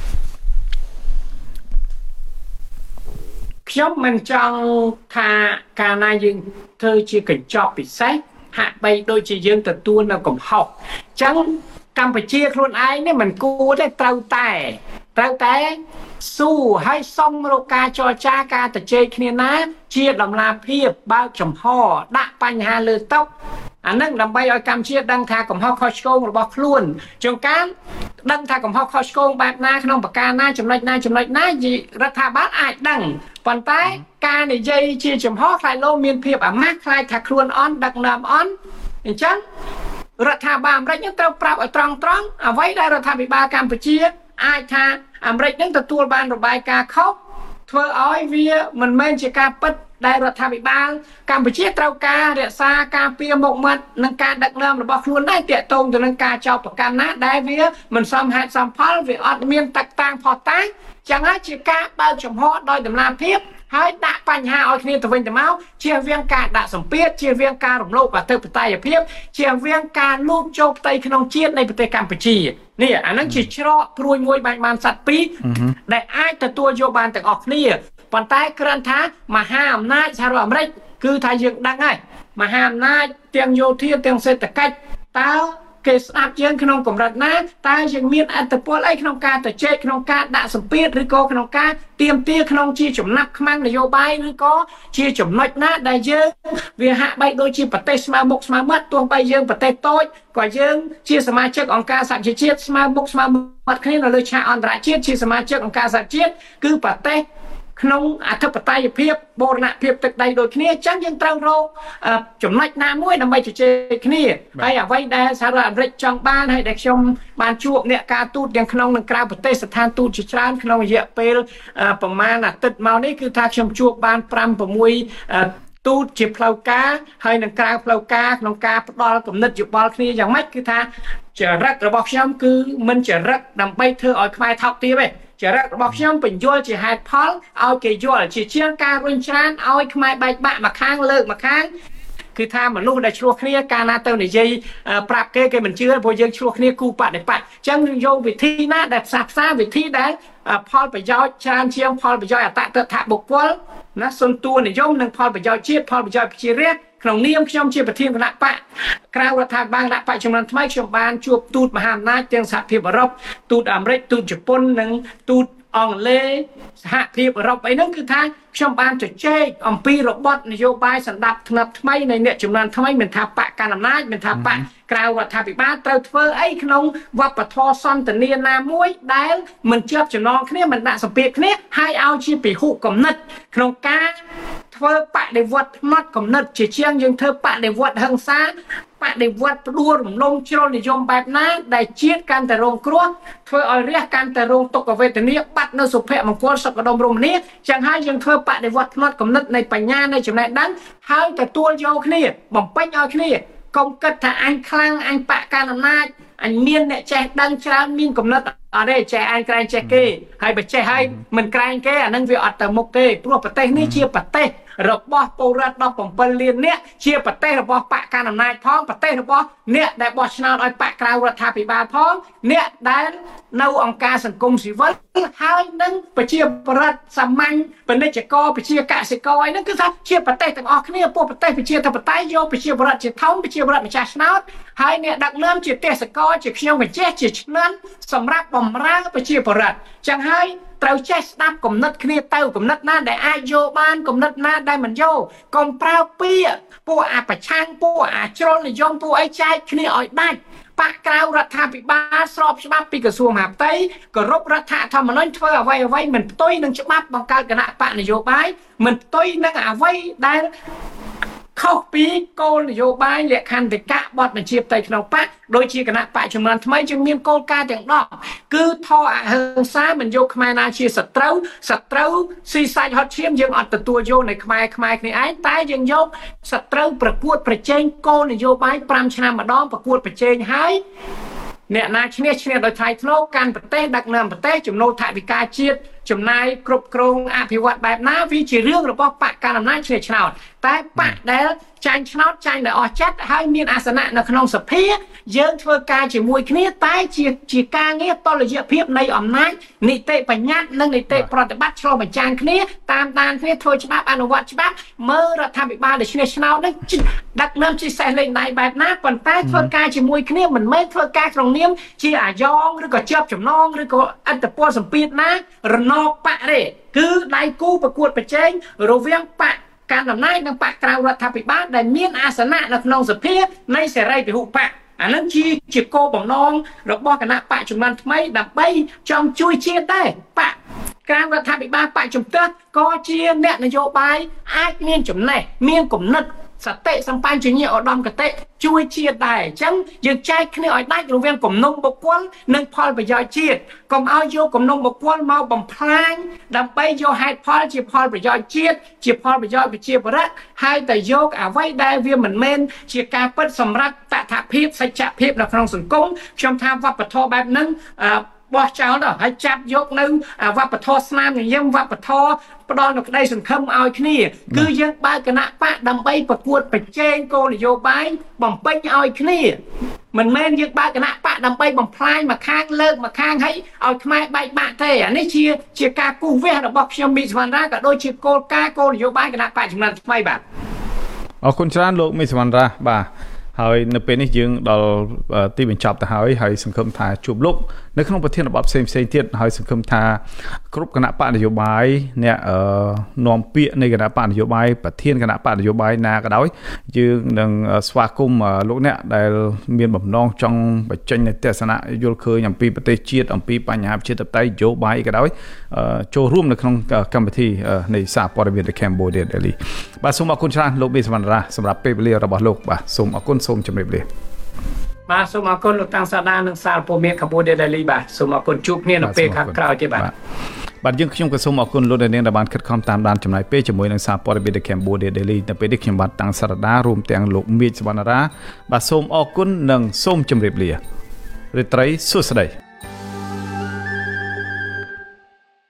ខ្ញុំមិនចង់ថាកាលណាយើងធ្វើជាកញ្ចប់ពិសេសហាក់បីដូចជាយើងទទួលនៅកំហុសអញ្ចឹងកម្ពុជាខ្លួនឯងនេះមិនគួរទេត្រូវតែស៊ូឲ្យសមរកការចរចាការជជែកគ្នាណាជាតម្លាភាពបើកចំហដាក់បញ្ហាលើតុអានឹងដើម្បីឲ្យកម្ពុជាដឹងថាកំហុសខុសឆ្គងរបស់ខ្លួនជួនកាលដឹងថាកំហុសខុសឆ្គងបែបណាក្នុងប្រការណាចំណុចណារដ្ឋាភិបាលអាចដឹងប៉ុន្តែការនិយាយជាចំហខ្លាចលោកមានភាពអាម៉ាស់ខ្លាចថាខ្លួនអន់ដឹកនាំអន់អញ្ចឹងរដ្ឋាភិបាលអាមេរិកនឹងត្រូវប្រាប់ឲ្យត្រង់អ្វីដែលរដ្ឋាភិបាលកម្ពុជាអាចថាអាមេរិកនឹងទទួលបានរបាយការណ៍ខុសធ្វើឲ្យវាមិនមែនជាការពិតដែលរដ្ឋាភិបាលកម្ពុជាត្រូវការរក្សាការពារមុខមាត់និងការដឹកនាំរបស់ខ្លួនដែរទាក់ទងទៅនឹងការចោទប្រកាន់ណាដែលវាមិនសមហេតុសមផលវាអត់មានតាក់តាំងផុសតាំងចឹងហើយជាការបើកចំហដោយតម្លាភាពហើយដាក់បញ្ហាឲ្យគ្នាទៅវិញទៅមកជៀសវាងការដាក់សម្ពាធជៀសវាងការរំលោភអធិបតេយ្យភាពជៀសវាងការលូកចូលផ្ទៃក្នុងជាតិនៃប្រទេសកម្ពុជានេះអានឹងជាច្រកព្រួយមួយបាញ់បានសัตว์ពីរដែលអាចទទួលយកបានទាំងអស់គ្នាប៉ុន្តែគ្រាន់ថាមហាអំណាចសហរដ្ឋអាមេរិកគឺថាយើងដឹងហើយមហាអំណាចទាំងយោធាទាំងសេដ្ឋកិច្ចតើគេស្ដាប់យើងក្នុងកម្រិតណាតើយើងមានអត្តពលអីក្នុងការទៅជែកក្នុងការដាក់សម្ពាធឬក៏ក្នុងការទាមទារក្នុងជាចំណាប់ខ្មាំងនយោបាយឬក៏ជាចំណុចណាដែលយើងវាហាក់បីដូចជាប្រទេសស្មើមុខស្មើមាត់ទោះបីយើងប្រទេសតូចក៏យើងជាសមាជិកអង្គការសហប្រជាជាតិស្មើមុខស្មើមាត់គ្នានៅលើឆាកអន្តរជាតិជាសមាជិកអង្គការសហជាតិគឺប្រទេសក្នុងអធិបតេយ្យភាពបូរណភាពទឹកដីដូចគ្នាអញ្ចឹងយើងត្រូវរកចំណុចណាមួយដើម្បីជជែកគ្នាហើយអ្វីដែលសហរដ្ឋអាមេរិកចង់បានហើយដែលខ្ញុំបានជួបអ្នកការទូតទាំងក្នុងនិងក្រៅប្រទេសស្ថានទូតជាច្រើនក្នុងរយៈពេលប្រមាណអាទិត្យមកនេះគឺថាខ្ញុំជួបបាន5-6ទូតជាផ្លូវការហើយនឹងក្រៅផ្លូវការក្នុងការផ្ដល់គំនិតយោបល់គ្នាយ៉ាងម៉េចគឺថាចរិតរបស់ខ្ញុំគឺមិនចរិតដើម្បីធ្វើឲ្យខ្មែរថោកទាបទេចរិតរបស់ខ្ញុំបញ្យល់ជាហេតុផលឲ្យគេយល់ជាជាងការរុញច្រានឲ្យខ្មែរបែកបាក់មកខាងលើកមកខាងគឺថាមនុស្សដែលឆ្លោះគ្នាកាលណាទៅនិយាយប្រាប់គេមិនជឿព្រោះយើងឆ្លោះគ្នាគូបដិបត្តិអញ្ចឹងយើងយកវិធីណាដែលផ្សះផ្សាវិធីដែលផលប្រយោជន៍ច្រើនជាងផលប្រយោជន៍អតតថបុគ្គលណាសុនតួនិយមនិងផលប្រយោជន៍ជាតិផលប្រយោជន៍ប្រជារាស្ត្រក្នុងនាមខ្ញុំជាប្រធានគណៈបកក្រៅរដ្ឋាភិបាលគណៈបកជំនាន់ថ្មីខ្ញុំបានជួបទូតមហាអំណាចទាំងសហភាពអឺរ៉ុបទូតអាមេរិកទូតជប៉ុននិងទូតអង់គ្លេសសហភាពអឺរ៉ុបអីហ្នឹងគឺថាខ្ញុំបានជជែកអំពីរបបនយោបាយសម្ដាប់ធ្នាប់ថ្មីនៃអ្នកជំនាន់ថ្មីមិនថាបកកណ្ដាលអំណាចមិនថាបកក្រៅរដ្ឋាភិបាលត្រូវធ្វើអីក្នុងវប្បធម៌សន្តានាណាមួយដែលមិនជាប់ចំណងគ្នាមិនដាក់សម្ពាធគ្នាហើយឲ្យជាពិហុគំនិតក្នុងការធ្វើបដិវត្តផ្នត់គំនិតជាជាងយើងធ្វើបដិវត្តហិង្សាបដិវត្តផ្ដួលរំលំជ្រុលនិយមបែបណាដែលជាតិកាន់តែរងគ្រោះធ្វើឲ្យរាជកាន់តែរងទុក្ខវេទនាបាត់នៅសុភមង្គលសុខដុមរមនាចឹងហើយយើងធ្វើបដិវត្តផ្នត់គំនិតនៃបញ្ញានៃចំណេះដឹងហើយទទួលយកគ្នាបំពេញឲ្យគ្នាកុំគិតថាអញខ្លាំងអញបកកណ្ដាលអំណាចអញមានអ្នកចេះដឹងច្រើនមានគំនិតអត់ទេចេះអញក្រែងចេះគេហើយបើចេះហើយមិនក្រែងគេអានឹងវាអត់ទៅមុខទេព្រោះប្រទេសនេះជាប្រទេសរបស់ពលរដ្ឋ17លាននាក់ជាប្រទេសរបស់បកកណ្ដាលអំណាចផងប្រទេសរបស់អ្នកដែលបោះឆ្នោតឲ្យបកក្រៅរដ្ឋាភិបាលផងអ្នកដែលនៅអង្គការសង្គមស៊ីវិលហើយនឹងប្រជាពលរដ្ឋសាមញ្ញពាណិជ្ជករប្រជាកសិករអីហ្នឹងគឺថាជាប្រទេសទាំងអស់គ្នាពួកប្រទេសប្រជាធិបតេយ្យយកប្រជាពលរដ្ឋជាធំប្រជាពលរដ្ឋម្ចាស់ឆ្នោតហើយអ្នកដឹកនាំជាទេសកលជាខ្ញុំកញ្ចេះជាឆ្នន់សម្រាប់បម្រើប្រជាពលរដ្ឋចឹងហើយត្រូវចេះស្ដាប់គំនិតគ្នាទៅគំនិតណាដែលអាចយកបានគំនិតណាដែលមិនយកកុំប្រើពាក្យពួកអាប្រឆាំងពួកអាជ្រុលនិយមពួកអីចែកគ្នាឲ្យដាច់បកក្រៅរដ្ឋាភិបាលស្របច្បាប់ពីក្រសួងមហាផ្ទៃគោរពរដ្ឋធម្មនុញ្ញធ្វើអ្វីមិនផ្ទុយនឹងច្បាប់បង្កើតគណៈបកនយោបាយមិនផ្ទុយនឹងអ្វីដែលខុសពីគោលនយោបាយលក្ខន្តិកៈបទបញ្ជាផ្ទៃក្នុងបកដូចជាគណៈបកជំនាន់ថ្មីយើងមានគោលការណ៍ទាំង10គឺធរអហិង្សាមិនយកខ្មែរណាជាសត្រូវស៊ីសាច់ហត់ឈាមយើងអត់ទទួលយកនៅខ្មែរគ្នាឯងតែយើងយកសត្រូវប្រកួតប្រជែងគោលនយោបាយ5ឆ្នាំម្ដងប្រកួតប្រជែងហើយអ្នកណាឈ្នះដោយថ្លៃថ្នូរកាន់ប្រទេសដឹកនាំប្រទេសចំណូលថវិកាជាតិចំណាយគ្រប់គ្រងអភិវឌ្ឍបែបណាវាជារឿងរបស់បកកណ្ដាលអំណាចឈ្នះឆ្នោតតែបកដែលចាញ់ឆ្នោតចាញ់ដោយអស់ចិត្តហើយមានអាសនៈនៅក្នុងសភាយើងធ្វើការជាមួយគ្នាតែជាការងារតុល្យភាពនៃអំណាចនីតិបញ្ញត្តិនិងនីតិប្រតិបត្តិឆ្លុះបញ្ចាំងគ្នាតាមដានគ្នាធ្វើច្បាប់អនុវត្តច្បាប់មើលរដ្ឋាភិបាលដែលឈ្នះឆ្នោតនឹងដឹកនាំជាសេះលេងដៃបែបណាប៉ុន្តែធ្វើការជាមួយគ្នាមិនមែនធ្វើការក្នុងនាមជាអាយ៉ងឬក៏ជាប់ចំណងឬក៏អត្តពលសម្ពាធណារណបបកទេគឺដៃគូប្រកួតប្រជែងរវាងបកការអំណាចនិងបកក្រៅរដ្ឋាភិបាលដែលមានអាសនៈនៅក្នុងសភានៃសេរីពហុបកអានឹងជាគោលបំណងរបស់គណៈបកជំនាន់ថ្មីដើម្បីចង់ជួយជាតិដែរបកក្រៅរដ្ឋាភិបាលបកជំទាស់ក៏ជាអ្នកនយោបាយអាចមានចំណេះមានគំនិតសតិសម្បញ្ញញ្ញឧត្តមកតេជួយជាតិដែរអញ្ចឹងយើងចែកគ្នាឲ្យដាច់រវាងគំនុំបុគ្គលនិងផលប្រយោជន៍ជាតិកុំឲ្យយកគំនុំបុគ្គលមកបំផ្លាញដើម្បីយកហេតុផលជាផលប្រយោជន៍ជាតិជាផលប្រយោជន៍ប្រជាពលរដ្ឋហើយតែយកអ្វីដែលវាមិនមែនជាការពិតសម្រាប់តថភាពសច្ចភាពនៅក្នុងសង្គមខ្ញុំថាវប្បធម៌បែបហ្នឹងបោះចោលទៅហើយចាប់យកនៅវប្បធម៌ស្នាមញញឹមវប្បធម៌ផ្ដល់នូវក្តីសង្ឃឹមឲ្យគ្នាគឺយើងបើកគណៈបកដើម្បីប្រកួតប្រជែងគោលនយោបាយបំពេញឲ្យគ្នាមិនមែនយើងបើកគណៈបកដើម្បីបំផ្លាញមកខាងលើកមកខាងឲ្យខ្មែរបែកបាក់ទេអានេះជាការគូសវាសរបស់ខ្ញុំមីសវណ្ណរាក៏ដូចជាគោលការណ៍គោលនយោបាយគណៈបកចំនួនថ្មីបាទអរគុណច្រើនលោកមីសវណ្ណរាបាទហើយនៅពេលនេះយើងដល់ទីបញ្ចប់ទៅហើយសង្ឃឹមថាជួបលោកនៅក្នុងប្រធានបទផ្សេងទៀតហើយសង្ឃឹមថាគ្រប់គណៈបកនយោបាយអ្នកនាំពាក្យនៃគណៈបកនយោបាយប្រធានគណៈបកនយោបាយណាក៏ដោយយើងនឹងស្វាគមន៍លោកអ្នកដែលមានបំណងចង់បញ្ចេញនូវទស្សនៈយល់ឃើញអំពីប្រទេសជាតិអំពីបញ្ហាប្រជាធិបតេយ្យនយោបាយក៏ដោយចូលរួមនៅក្នុងកម្មវិធីនៃសារព័ត៌មាន The Cambodia Daily បាទសូមអរគុណច្រើនលោកមីសវណ្ណរាសម្រាប់ពេលវេលារបស់លោកបាទសូមអរគុណសូមជម្រាបលាបាទសូមអរគុណលោកតាំងសាដានិងសារព័ត៌មាន Cambodia Daily បាទសូមអរគុណជួបគ្នានៅពេលខាងក្រោយទៀតបាទយើងខ្ញុំក៏សូមអរគុណលោកអ្នកនាងដែលបានខិតខំតាមដានចំណាយពេលជាមួយនឹងសារព័ត៌មាន The Cambodia Daily នៅពេលនេះខ្ញុំបាទតាំងសារដារួមទាំងលោកមីចសវណ្ណរាបាទសូមអរគុណនិងសូមជម្រាបលារាត្រីសួស្តី